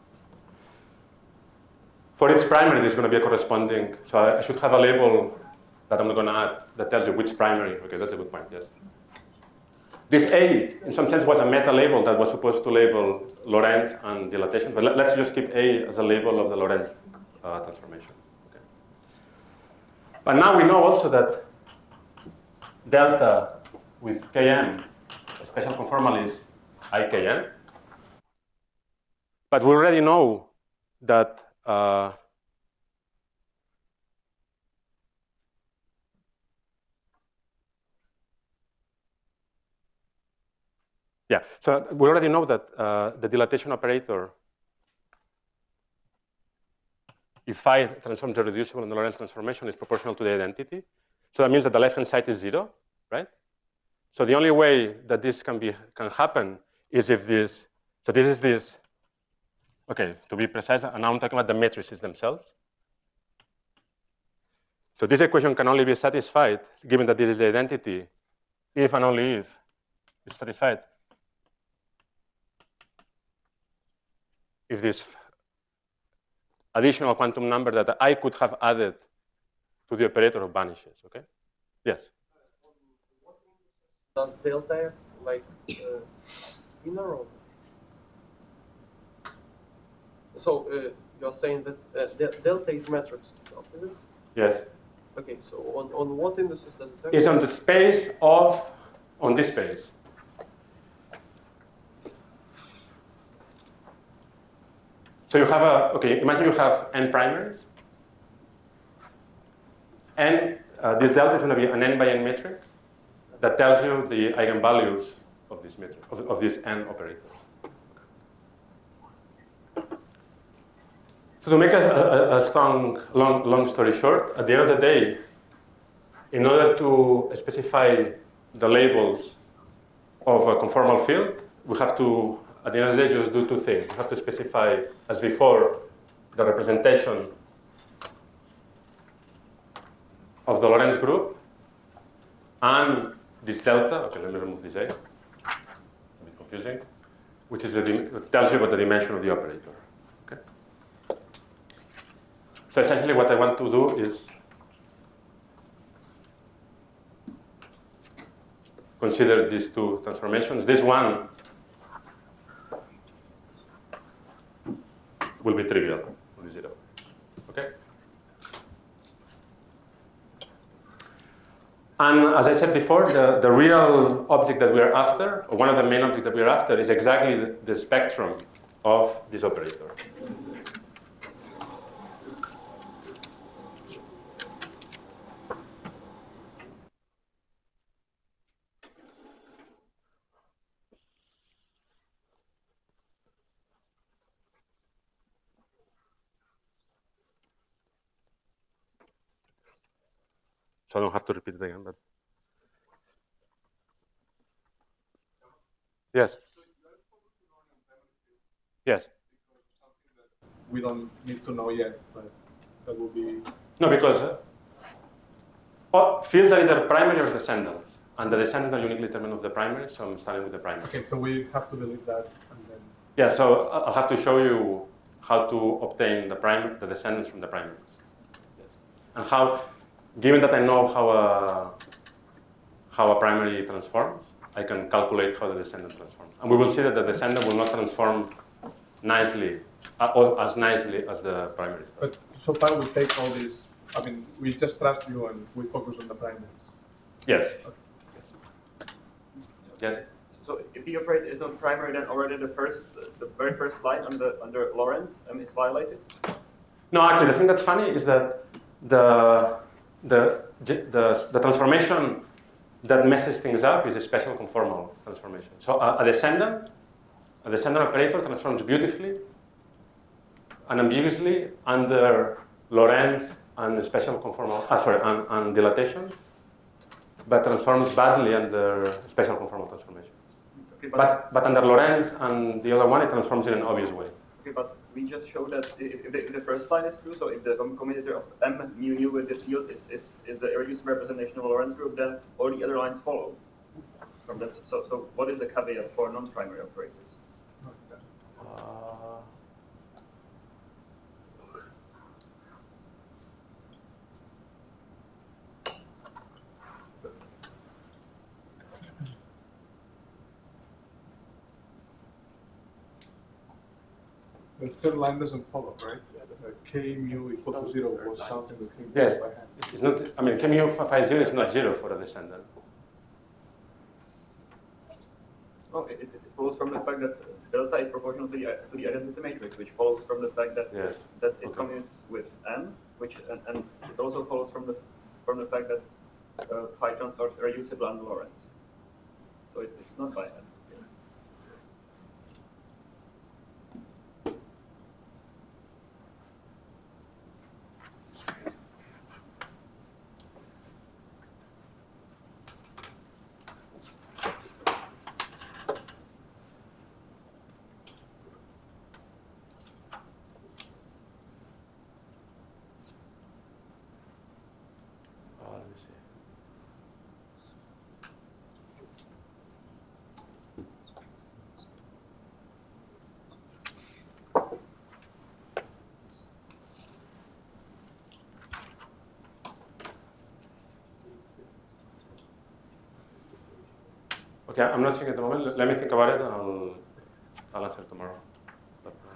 for each primary, there's going to be a corresponding, so I, I should have a label that I'm going to add that tells you which primary. Okay, that's a good point, yes. This A, in some sense, was a meta label that was supposed to label Lorentz and dilatation, but let, let's just keep A as a label of the Lorentz uh, transformation. Okay. But now we know also that delta with Km, a special conformal is I K N. But we already know that uh, Yeah, so we already know that uh, the dilatation operator, if phi transforms the reducible in the Lorentz transformation, is proportional to the identity. So that means that the left-hand side is zero, right? So the only way that this can be can happen is if this. So this is this. Okay, to be precise, and now I'm talking about the matrices themselves. So this equation can only be satisfied, given that this is the identity, if and only if it's satisfied. If this additional quantum number that I could have added to the operator vanishes, okay? Yes? Does delta have like uh, spinor or? So uh, you're saying that uh, de delta is matrix itself, is it? Yes. Okay, so on, on what indices does it have? It's on the space of, on this space. So you have a, okay, imagine you have n primaries. N, uh, this delta is going to be an n by n matrix that tells you the eigenvalues of this matrix, of, of this n operator. So to make a, a, a strong, long, long story short, at the end of the day, in order to specify the labels of a conformal field, we have to, at the end of the day, just do two things. We have to specify, as before, the representation of the Lorentz group and this delta. Okay, let me remove this A. It's a bit confusing, which is the, that tells you about the dimension of the operator. Okay. So essentially, what I want to do is consider these two transformations. This one will be trivial, will be zero. Okay? And as I said before, the, the real object that we are after, or one of the main objects that we are after, is exactly the, the spectrum of this operator. So I don't have to repeat it again, but yes. Yes. We don't need to know yet, but that will be. No, because uh, oh, fields are either primary or descendants, and the descendants are uniquely determined of the primary, so I'm starting with the primary. Okay, so we have to delete that and then. Yeah, so I'll have to show you how to obtain the prime, the descendants from the primaries, yes. And how. Given that I know how a, how a primary transforms, I can calculate how the descendant transforms. And we will see that the descendant will not transform nicely, uh, or as nicely as the primary. But so far we take all these, I mean, we just trust you and we focus on the primaries. Yes. Okay. Yes. Yes. So if the operator is not primary, then already the first, the very first line under under Lorentz um, is violated? No, actually, the thing that's funny is that the The, the, the transformation that messes things up is a special conformal transformation. So a, a descendant, a descendant operator transforms beautifully, unambiguously under Lorentz and special conformal, ah, sorry, and, and dilatation, but transforms badly under special conformal transformation. Okay, but, but, but under Lorentz and the other one, it transforms in an obvious way. Okay, but we just showed that if the, if the first line is true, so if the commutator of M mu nu with the field is, is, is the irreducible representation of a Lorentz group, then all the other lines follow from that. So, so what is the caveat for non-primary operators? Uh, The third line doesn't follow, right? Uh, K mu equal to zero was something that came Yes. by hand. It's not, I mean, K mu phi zero is not zero for a descendant. Oh, it, it follows from the fact that delta is proportional to the, to the identity matrix, which follows from the fact that Yes. that it Okay. commutes with M, which and, and it also follows from the from the fact that uh, phi trans are reducible under Lorentz. So it, it's not by M. Okay, I'm not seeing it at the moment. Let me think about it, and I'll, I'll answer tomorrow. But, uh,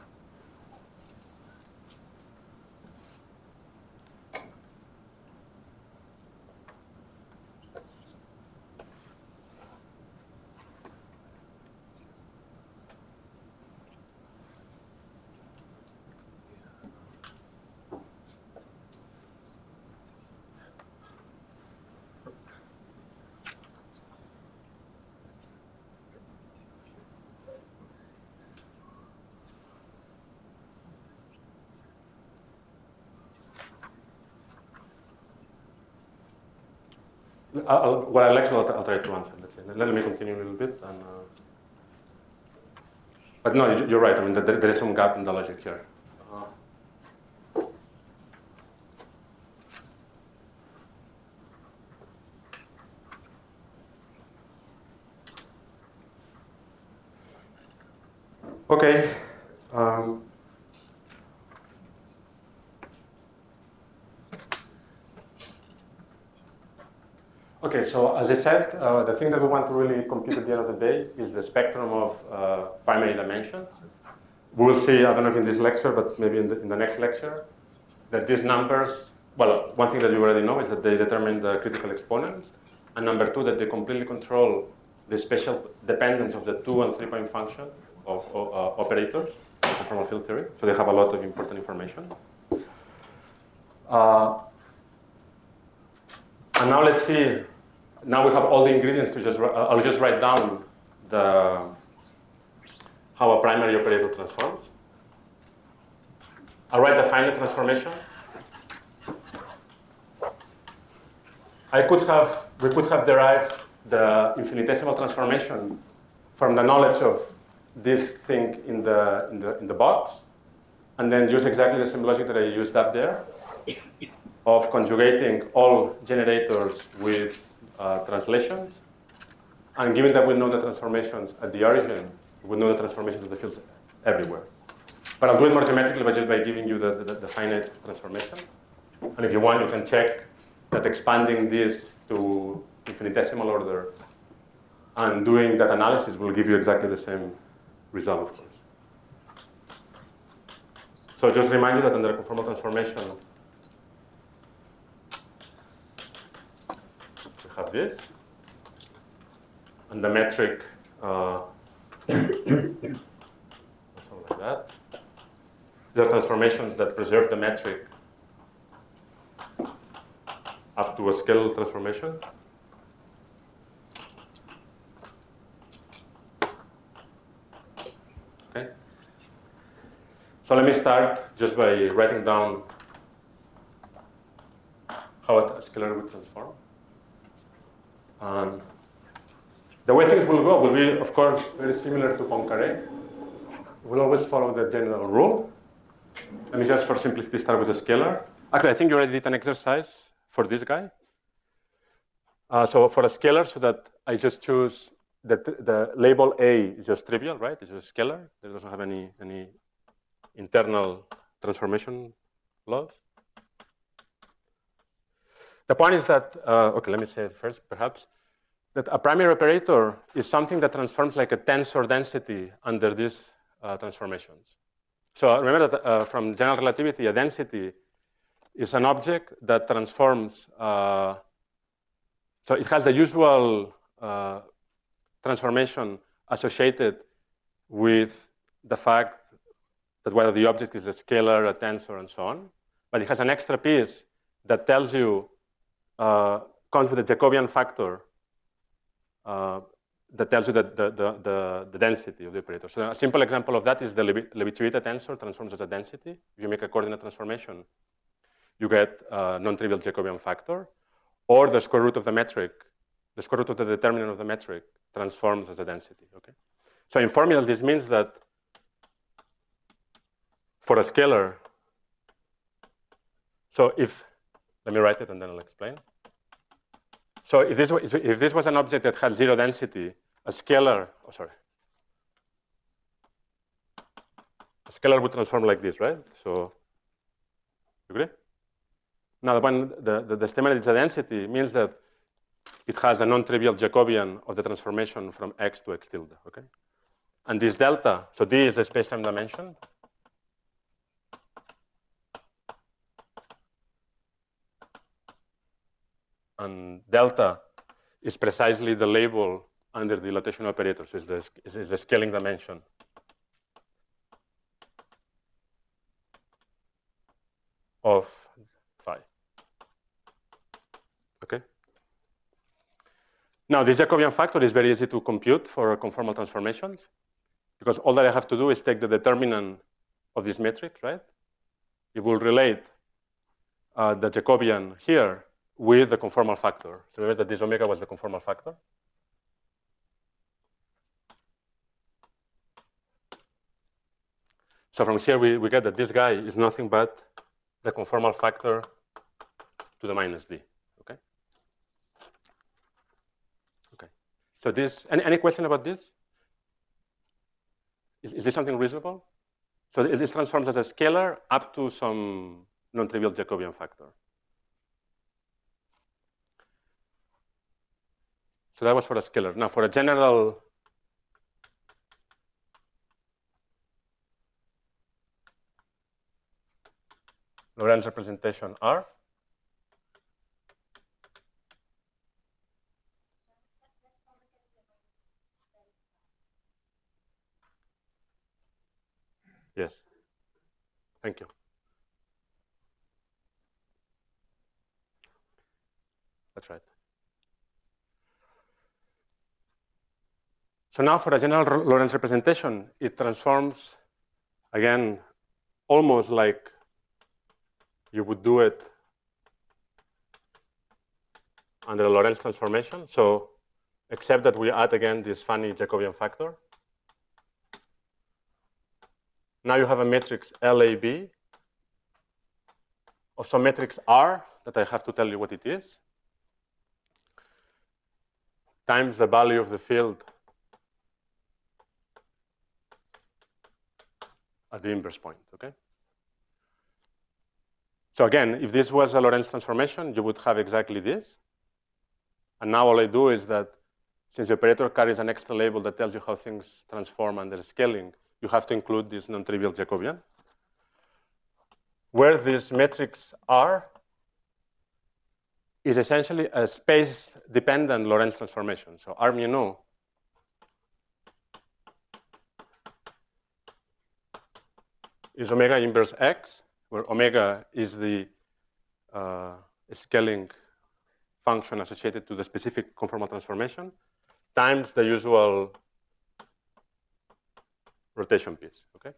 I'll, well, I'll actually I'll, I'll try to answer. Let's say. Let me continue a little bit. And, uh, but no, you, you're right. I mean, there, there is some gap in the logic here. Uh, okay. Um, Okay, so as I said, uh, the thing that we want to really compute at the end of the day is the spectrum of uh, primary dimensions. We will see, I don't know if in this lecture, but maybe in the, in the next lecture, that these numbers, well, one thing that you already know is that they determine the critical exponents, and number two, that they completely control the spatial dependence of the two and three-point function of, of uh, operators in conformal field theory. So they have a lot of important information. Uh, And now let's see, now we have all the ingredients to just, I'll just write down the, how a primary operator transforms. I'll write the finite transformation. I could have, we could have derived the infinitesimal transformation from the knowledge of this thing in the, in the, in the box, and then use exactly the same logic that I used up there, of conjugating all generators with uh, translations. And given that we know the transformations at the origin, we know the transformations of the fields everywhere. But I'll do it more geometrically by just by giving you the, the, the finite transformation. And if you want, you can check that expanding this to infinitesimal order and doing that analysis will give you exactly the same result, of course. So just remind you that under a conformal transformation, have this, and the metric, uh, something like that. There are transformations that preserve the metric up to a scale transformation. Okay. So let me start just by writing down how a scalar would transform. Um, the way things will go will be, of course, very similar to Poincaré. We'll always follow the general rule. Let me just, for simplicity, start with a scalar. Actually, I think you already did an exercise for this guy. Uh, so for a scalar, so that I just choose that the label A is just trivial, right? It's just a scalar. It doesn't have any any internal transformation laws. The point is that, uh, okay, let me say first, perhaps, that a primary operator is something that transforms like a tensor density under these uh, transformations. So remember that uh, from general relativity, a density is an object that transforms, uh, so it has the usual uh, transformation associated with the fact that whether the object is a scalar, a tensor, and so on, but it has an extra piece that tells you Uh, comes with a Jacobian factor uh, that tells you that the, the, the, the density of the operator. So a simple example of that is the Levi-Civita tensor transforms as a density. If you make a coordinate transformation, you get a non-trivial Jacobian factor, or the square root of the metric, the square root of the determinant of the metric transforms as a density. Okay. So in formulas, this means that for a scalar, so if, let me write it and then I'll explain. So if this, was, if this was an object that had zero density, a scalar, oh, sorry. A scalar would transform like this, right? So, you agree? Now, when the, the, the stem is a density means that it has a non-trivial Jacobian of the transformation from x to x tilde, okay? And this delta, so D is the space-time dimension. And delta is precisely the label under the dilatation operator, so it's the, it's the scaling dimension. Of phi. Okay? Now, this Jacobian factor is very easy to compute for conformal transformations, because all that I have to do is take the determinant of this matrix, right? It will relate uh, the Jacobian here with the conformal factor. So remember that this omega was the conformal factor. So from here, we, we get that this guy is nothing but the conformal factor to the minus d, okay? Okay, so this, any, any question about this? Is, is this something reasonable? So this transforms as a scalar up to some non-trivial Jacobian factor. So that was for a scalar. Now for a general Lorentz representation R, yes, thank you. That's right. So now for a general Lorentz representation, it transforms, again, almost like you would do it under a Lorentz transformation. So except that we add again this funny Jacobian factor. Now you have a matrix L A B of some matrix R that I have to tell you what it is, times the value of the field at the inverse point, okay? So again, if this was a Lorentz transformation, you would have exactly this. And now all I do is that since the operator carries an extra label that tells you how things transform under scaling, you have to include this non-trivial Jacobian, where this matrix R is essentially a space-dependent Lorentz transformation. So R mu nu is omega inverse x, where omega is the uh, scaling function associated to the specific conformal transformation, times the usual rotation piece, okay?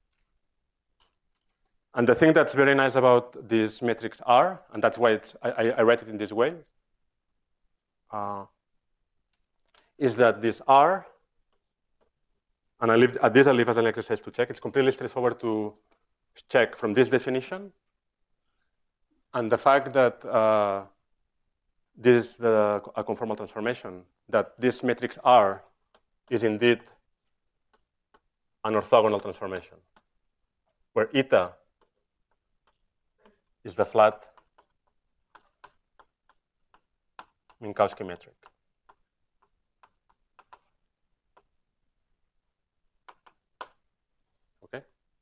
And the thing that's very nice about this matrix R, and that's why it's, I, I write it in this way, uh, is that this R, and I leave, uh, this I leave as an exercise to check, it's completely straightforward to check from this definition, and the fact that uh, this is the, a conformal transformation, that this matrix R is indeed an orthogonal transformation, where eta is the flat Minkowski metric. Okay?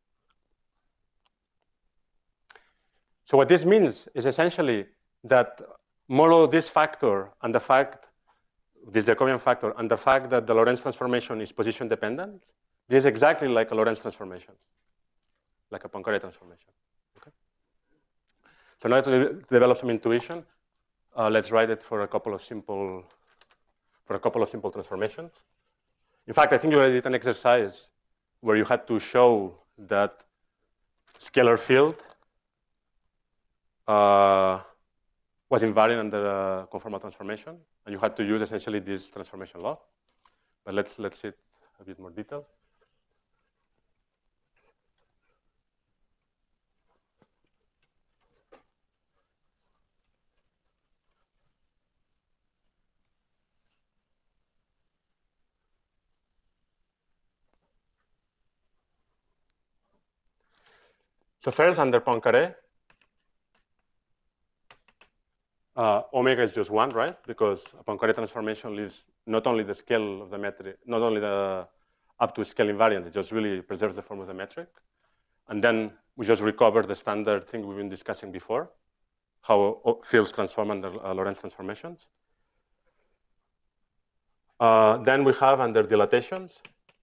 So what this means is essentially that moreover this factor and the fact, this Jacobian factor, and the fact that the Lorentz transformation is position dependent, this is exactly like a Lorentz transformation, like a Poincare transformation. Okay? So now to develop some intuition, uh, let's write it for a couple of simple, for a couple of simple transformations. In fact, I think you already did an exercise where you had to show that scalar field uh, was invariant under a conformal transformation, and you had to use essentially this transformation law. But let's let's see it a bit more detail. So first, under Poincare, uh, omega is just one, right? Because a Poincare transformation leaves not only the scale of the metric, not only the up to scale invariant, it just really preserves the form of the metric. And then we just recover the standard thing we've been discussing before, how fields transform under uh, Lorentz transformations. Uh, then we have under dilatations.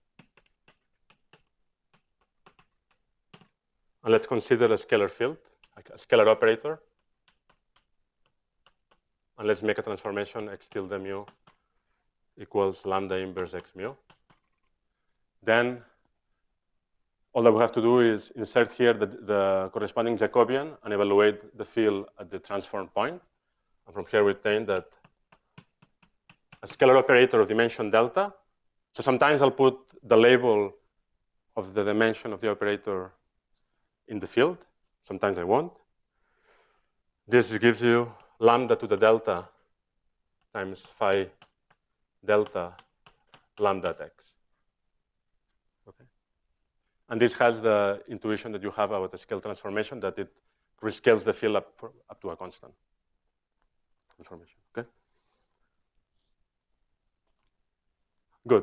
And let's consider a scalar field, like a scalar operator. And let's make a transformation x tilde mu equals lambda inverse x mu. Then all that we have to do is insert here the, the corresponding Jacobian and evaluate the field at the transform point. And from here we obtain that a scalar operator of dimension delta. So sometimes I'll put the label of the dimension of the operator in the field. Sometimes I won't. This gives you lambda to the delta times phi delta lambda at x. Okay. And this has the intuition that you have about the scale transformation, that it rescales the field up, for, up to a constant transformation. Okay. Good.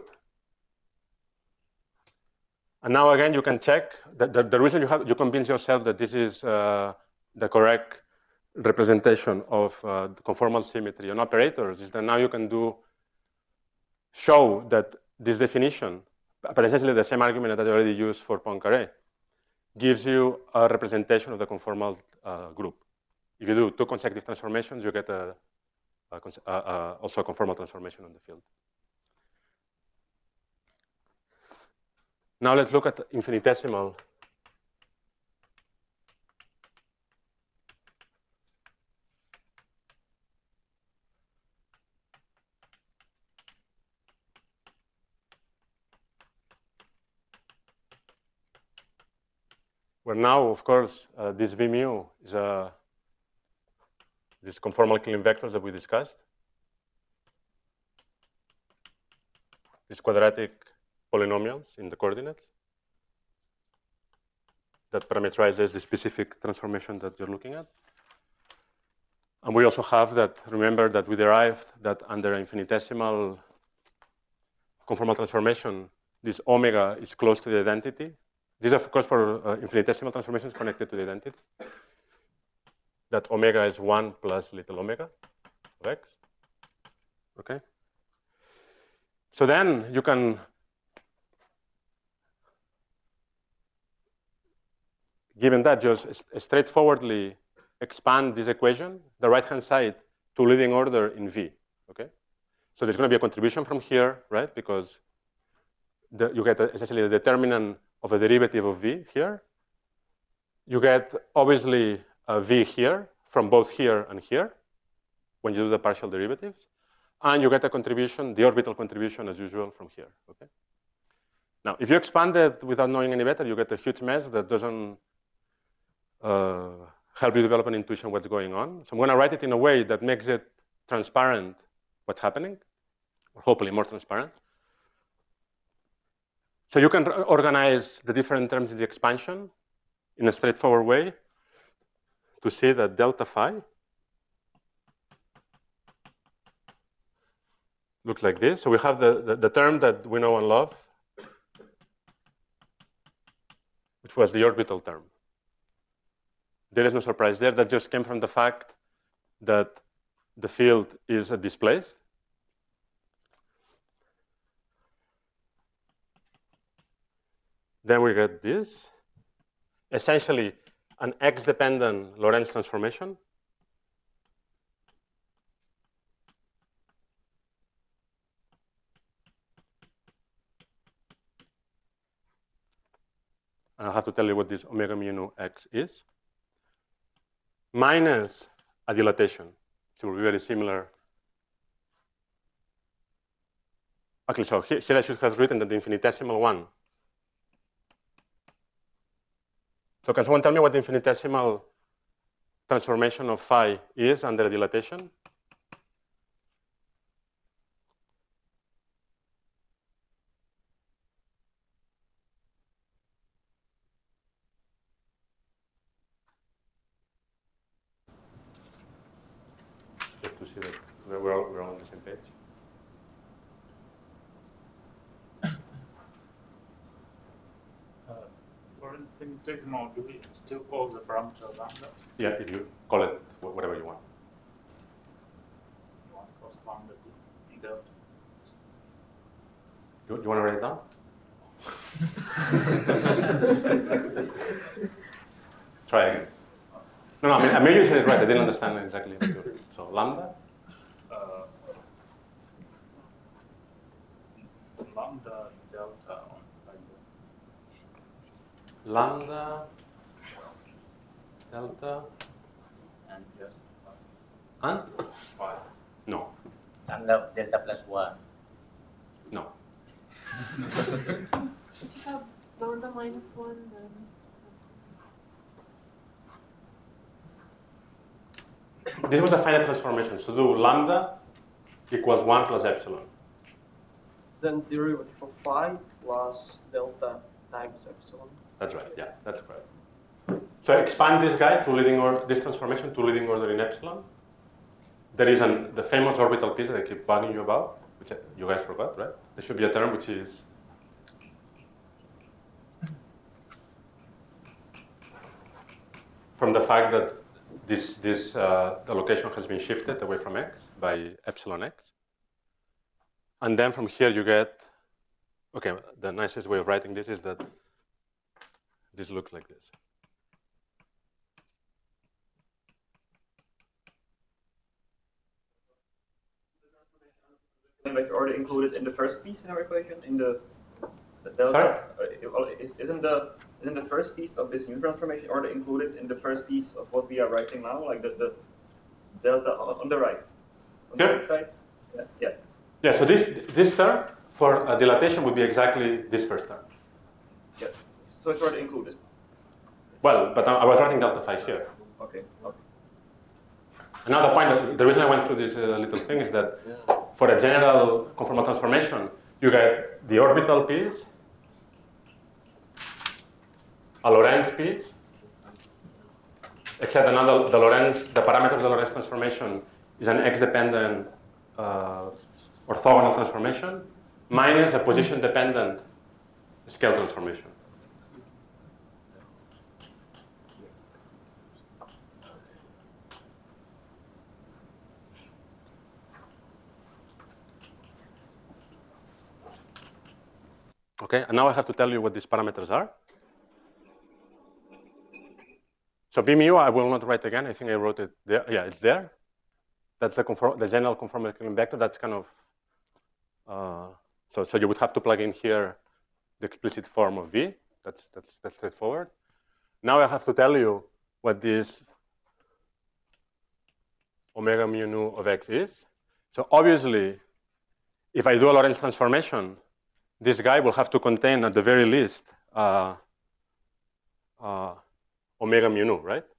And now again, you can check that the, the reason you have you convince yourself that this is uh, the correct representation of uh, the conformal symmetry on operators is that now you can do show that this definition, but essentially the same argument that I already used for Poincare, gives you a representation of the conformal uh, group. If you do two consecutive transformations, you get a, a, a, a, also a conformal transformation on the field. Now let's look at infinitesimal where now, of course, uh, this V mu is a this conformal Killing vectors that we discussed. These quadratic polynomials in the coordinates that parameterizes the specific transformation that you're looking at. And we also have that, remember that we derived that under infinitesimal conformal transformation, this omega is close to the identity. This is, of course, for uh, infinitesimal transformations connected to the identity. That omega is one plus little omega of x. Okay? So then you can given that, just straightforwardly expand this equation, the right-hand side, to leading order in V, okay? So there's going to be a contribution from here, right? Because the, you get a, essentially the determinant of a derivative of V here. You get, obviously, a V here from both here and here when you do the partial derivatives. And you get a contribution, the orbital contribution, as usual, from here, okay? Now, if you expand it without knowing any better, you get a huge mess that doesn't Uh, help you develop an intuition of what's going on. So I'm going to write it in a way that makes it transparent what's happening, or hopefully more transparent. So you can organize the different terms in the expansion in a straightforward way to see that delta phi looks like this. So we have the, the, the term that we know and love, which was the orbital term. There is no surprise there. That just came from the fact that the field is displaced. Then we get this, essentially an x-dependent Lorentz transformation. And I'll have to tell you what this omega mu nu x is. Minus a dilatation, which will be very similar. Okay, so here, here I should have written that the infinitesimal one. So can someone tell me what the infinitesimal transformation of phi is under dilatation? we're, we're, all, we're all on the same page. Uh, for infinitesimal, do we still call the parameter lambda? Yeah, if you call it wh- whatever you want. You want cos lambda be delta? You, you want to write it down? Try again. No, no, I mean, I maybe you said it right. I didn't understand exactly the theory. So lambda? Uh, lambda delta on like that. Lambda delta And just and? phi. No, Lambda delta plus one. no. If you have lambda minus one, then This was a finite transformation. So do lambda equals one plus epsilon. Then derivative of phi plus delta times epsilon. That's right. Yeah, that's correct. So expand this guy to leading or this transformation to leading order in epsilon. There is an the famous orbital piece that I keep bugging you about, which you guys forgot, right? There should be a term which is from the fact that this this uh, the location has been shifted away from x by epsilon x, and then from here you get. Okay, the nicest way of writing this is that this looks like this. Vector already included in the first piece in our equation in the, the delta. Sorry? Uh, well, is, isn't the isn't the first piece of this new transformation already included in the first piece of what we are writing now, like the, the delta on, on the right, on Yeah. the right side? Yeah. Yeah. Yeah. So this this term for uh, dilatation would be exactly this first term. Yeah. So it's already included. Well, but I I was writing delta phi here. Okay. Okay. Another point, that the reason I went through this uh, little thing is that for a general conformal transformation, you get the orbital piece, a Lorentz piece, except another, the Lorentz, the parameters of the Lorentz transformation is an x-dependent uh, orthogonal transformation minus a position-dependent scale transformation. Okay, and now I have to tell you what these parameters are. So B mu, I will not write again. I think I wrote it there. Yeah, it's there. That's the, conform the general conformal equilibrium vector. That's kind of, uh, so, so you would have to plug in here the explicit form of V. That's, that's, that's straightforward. Now I have to tell you what this omega mu nu of x is. So obviously, if I do a Lorentz transformation, this guy will have to contain, at the very least, uh, uh, omega mu nu, right?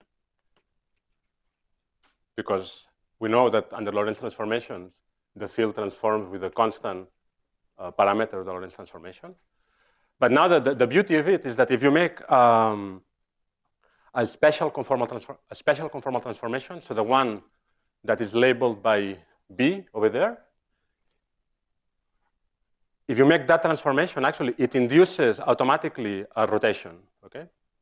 Because we know that under Lorentz transformations, the field transforms with a constant uh, parameter of the Lorentz transformation. But now the, the, the beauty of it is that if you make um, a special conformal transform a special conformal transformation, so the one that is labeled by B over there, if you make that transformation, actually, it induces automatically a rotation, okay?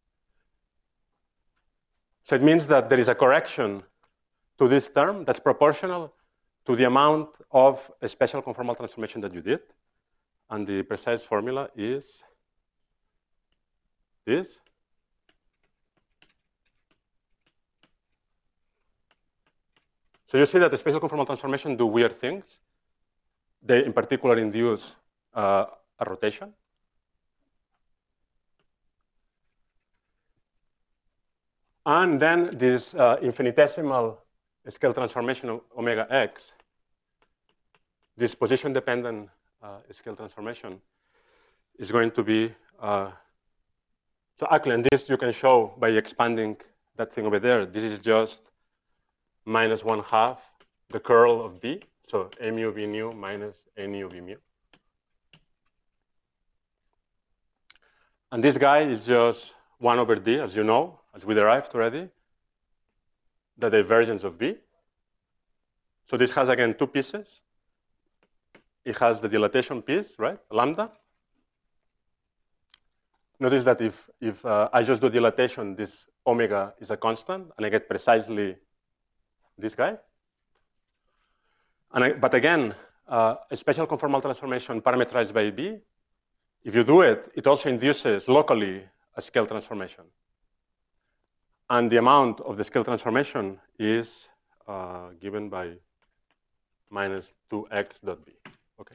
So it means that there is a correction to this term that's proportional to the amount of a special conformal transformation that you did. And the precise formula is this. So you see that the special conformal transformation do weird things. They, in particular, induce uh, a rotation. And then this uh, infinitesimal scale transformation of omega x, this position-dependent uh, scale transformation, is going to be, uh, so actually, and this you can show by expanding that thing over there. This is just minus one half the curl of B. So a mu v nu minus a nu v mu. And this guy is just one over d, as you know, as we derived already, the divergence of B. So this has, again, two pieces. It has the dilatation piece, right, lambda. Notice that if, if uh, I just do dilatation, this omega is a constant, and I get precisely this guy. And I, but again, uh, a special conformal transformation parameterized by B, if you do it, it also induces locally a scale transformation. And the amount of the scale transformation is uh, given by minus two x dot b. Okay.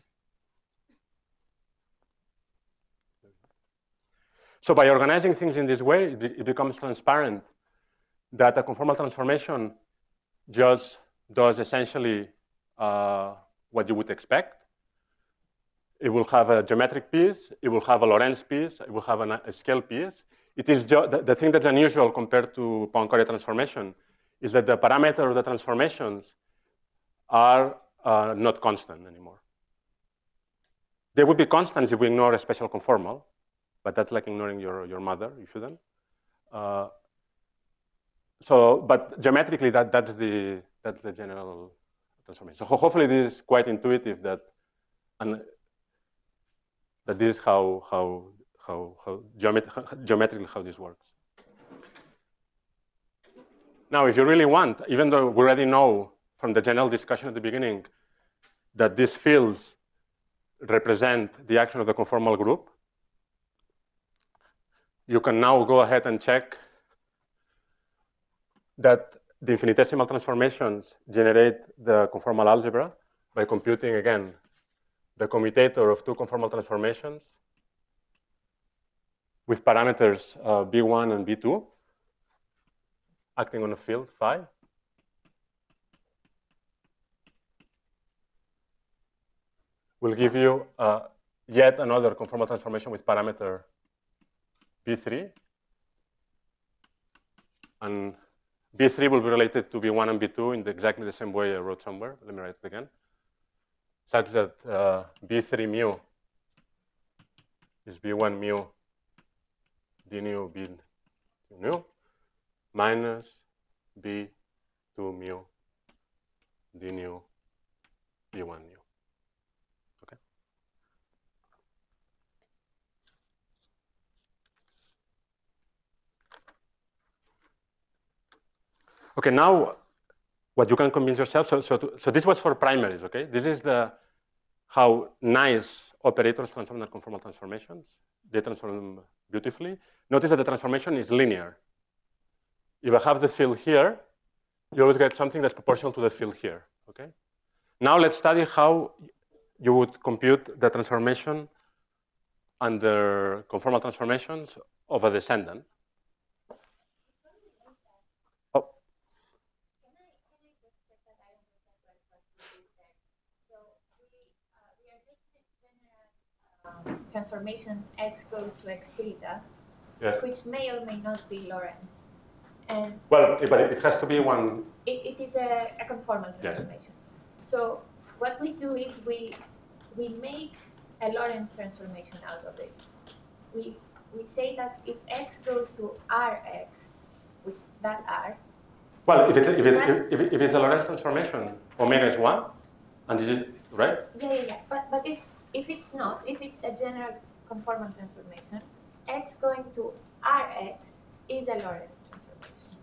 So by organizing things in this way, it, it becomes transparent that a conformal transformation just does essentially uh, what you would expect. It will have a geometric piece, it will have a Lorentz piece, it will have an, a scale piece. It is the, the thing that's unusual compared to Poincare transformation is that the parameter of the transformations are uh, not constant anymore. They would be constants if we ignore a special conformal, but that's like ignoring your, your mother, you shouldn't. Uh, so, but geometrically, that, that's, the, that's the general transformation. So hopefully this is quite intuitive that, and that this is how, how, how, how geomet geometrically how this works. Now, if you really want, even though we already know from the general discussion at the beginning that these fields represent the action of the conformal group, you can now go ahead and check that the infinitesimal transformations generate the conformal algebra by computing, again, the commutator of two conformal transformations with parameters uh, B one and B two acting on a field phi. Will give you uh, yet another conformal transformation with parameter B three. And B three will be related to B one and B two in the, exactly the same way I wrote somewhere. Let me write it again. Such that uh, B three mu is B one mu d nu B two nu minus B two mu d nu B one mu. Okay. Okay, now what you can convince yourself, so, so, to, so this was for primaries, okay? This is the how nice operators transform their conformal transformations. They transform them beautifully. Notice that the transformation is linear. If I have the field here, you always get something that's proportional to the field here, okay? Now let's study how you would compute the transformation under conformal transformations of a descendant. Transformation x goes to x theta, yes. Which may or may not be Lorentz. And well, but it has to be one. It, it is a, a conformal transformation. Yes. So what we do is we we make a Lorentz transformation out of it. We we say that if x goes to Rx with that R. Well, if it's if it, if, if it's a Lorentz transformation, omega is one, and this is right. Yeah, yeah, yeah. But but if If it's not, if it's a general conformal transformation, x going to Rx is a Lorentz transformation.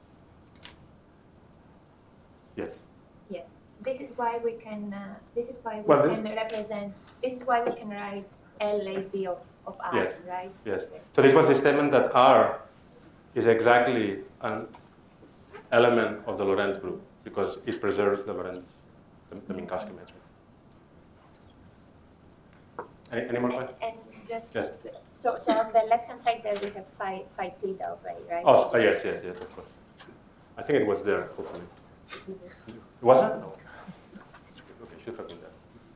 Yes. Yes. This is why we can. Uh, this is why we well, can represent. This is why we can write L A B of, of R, yes. right? Yes. So this was the statement that R is exactly an element of the Lorentz group because it preserves the Lorentz, the, the Minkowski measurement. Any, any more questions? And, and just yes. so so on the left hand side there we have phi phi theta already, right? Oh, oh yes, yes, yes, of course. I think it was there, hopefully. Mm-hmm. It wasn't? No. Okay, should have been there.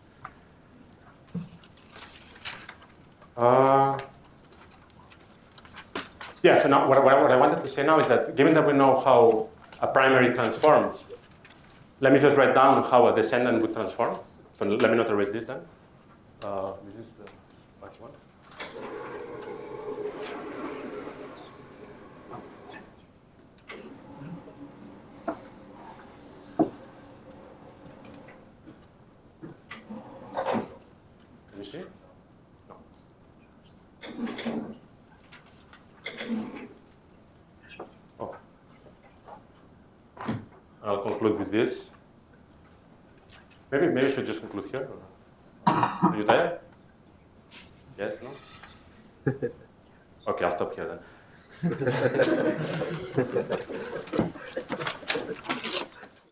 Uh, yeah, so now what, what, what I wanted to say now is that given that we know how a primary transforms, let me just write down how a descendant would transform. So let me not erase this then. Uh, this is the first one. I'll conclude with this. Maybe maybe I should just conclude here. Are you tired? Yes, no? Okay, I'll stop here then.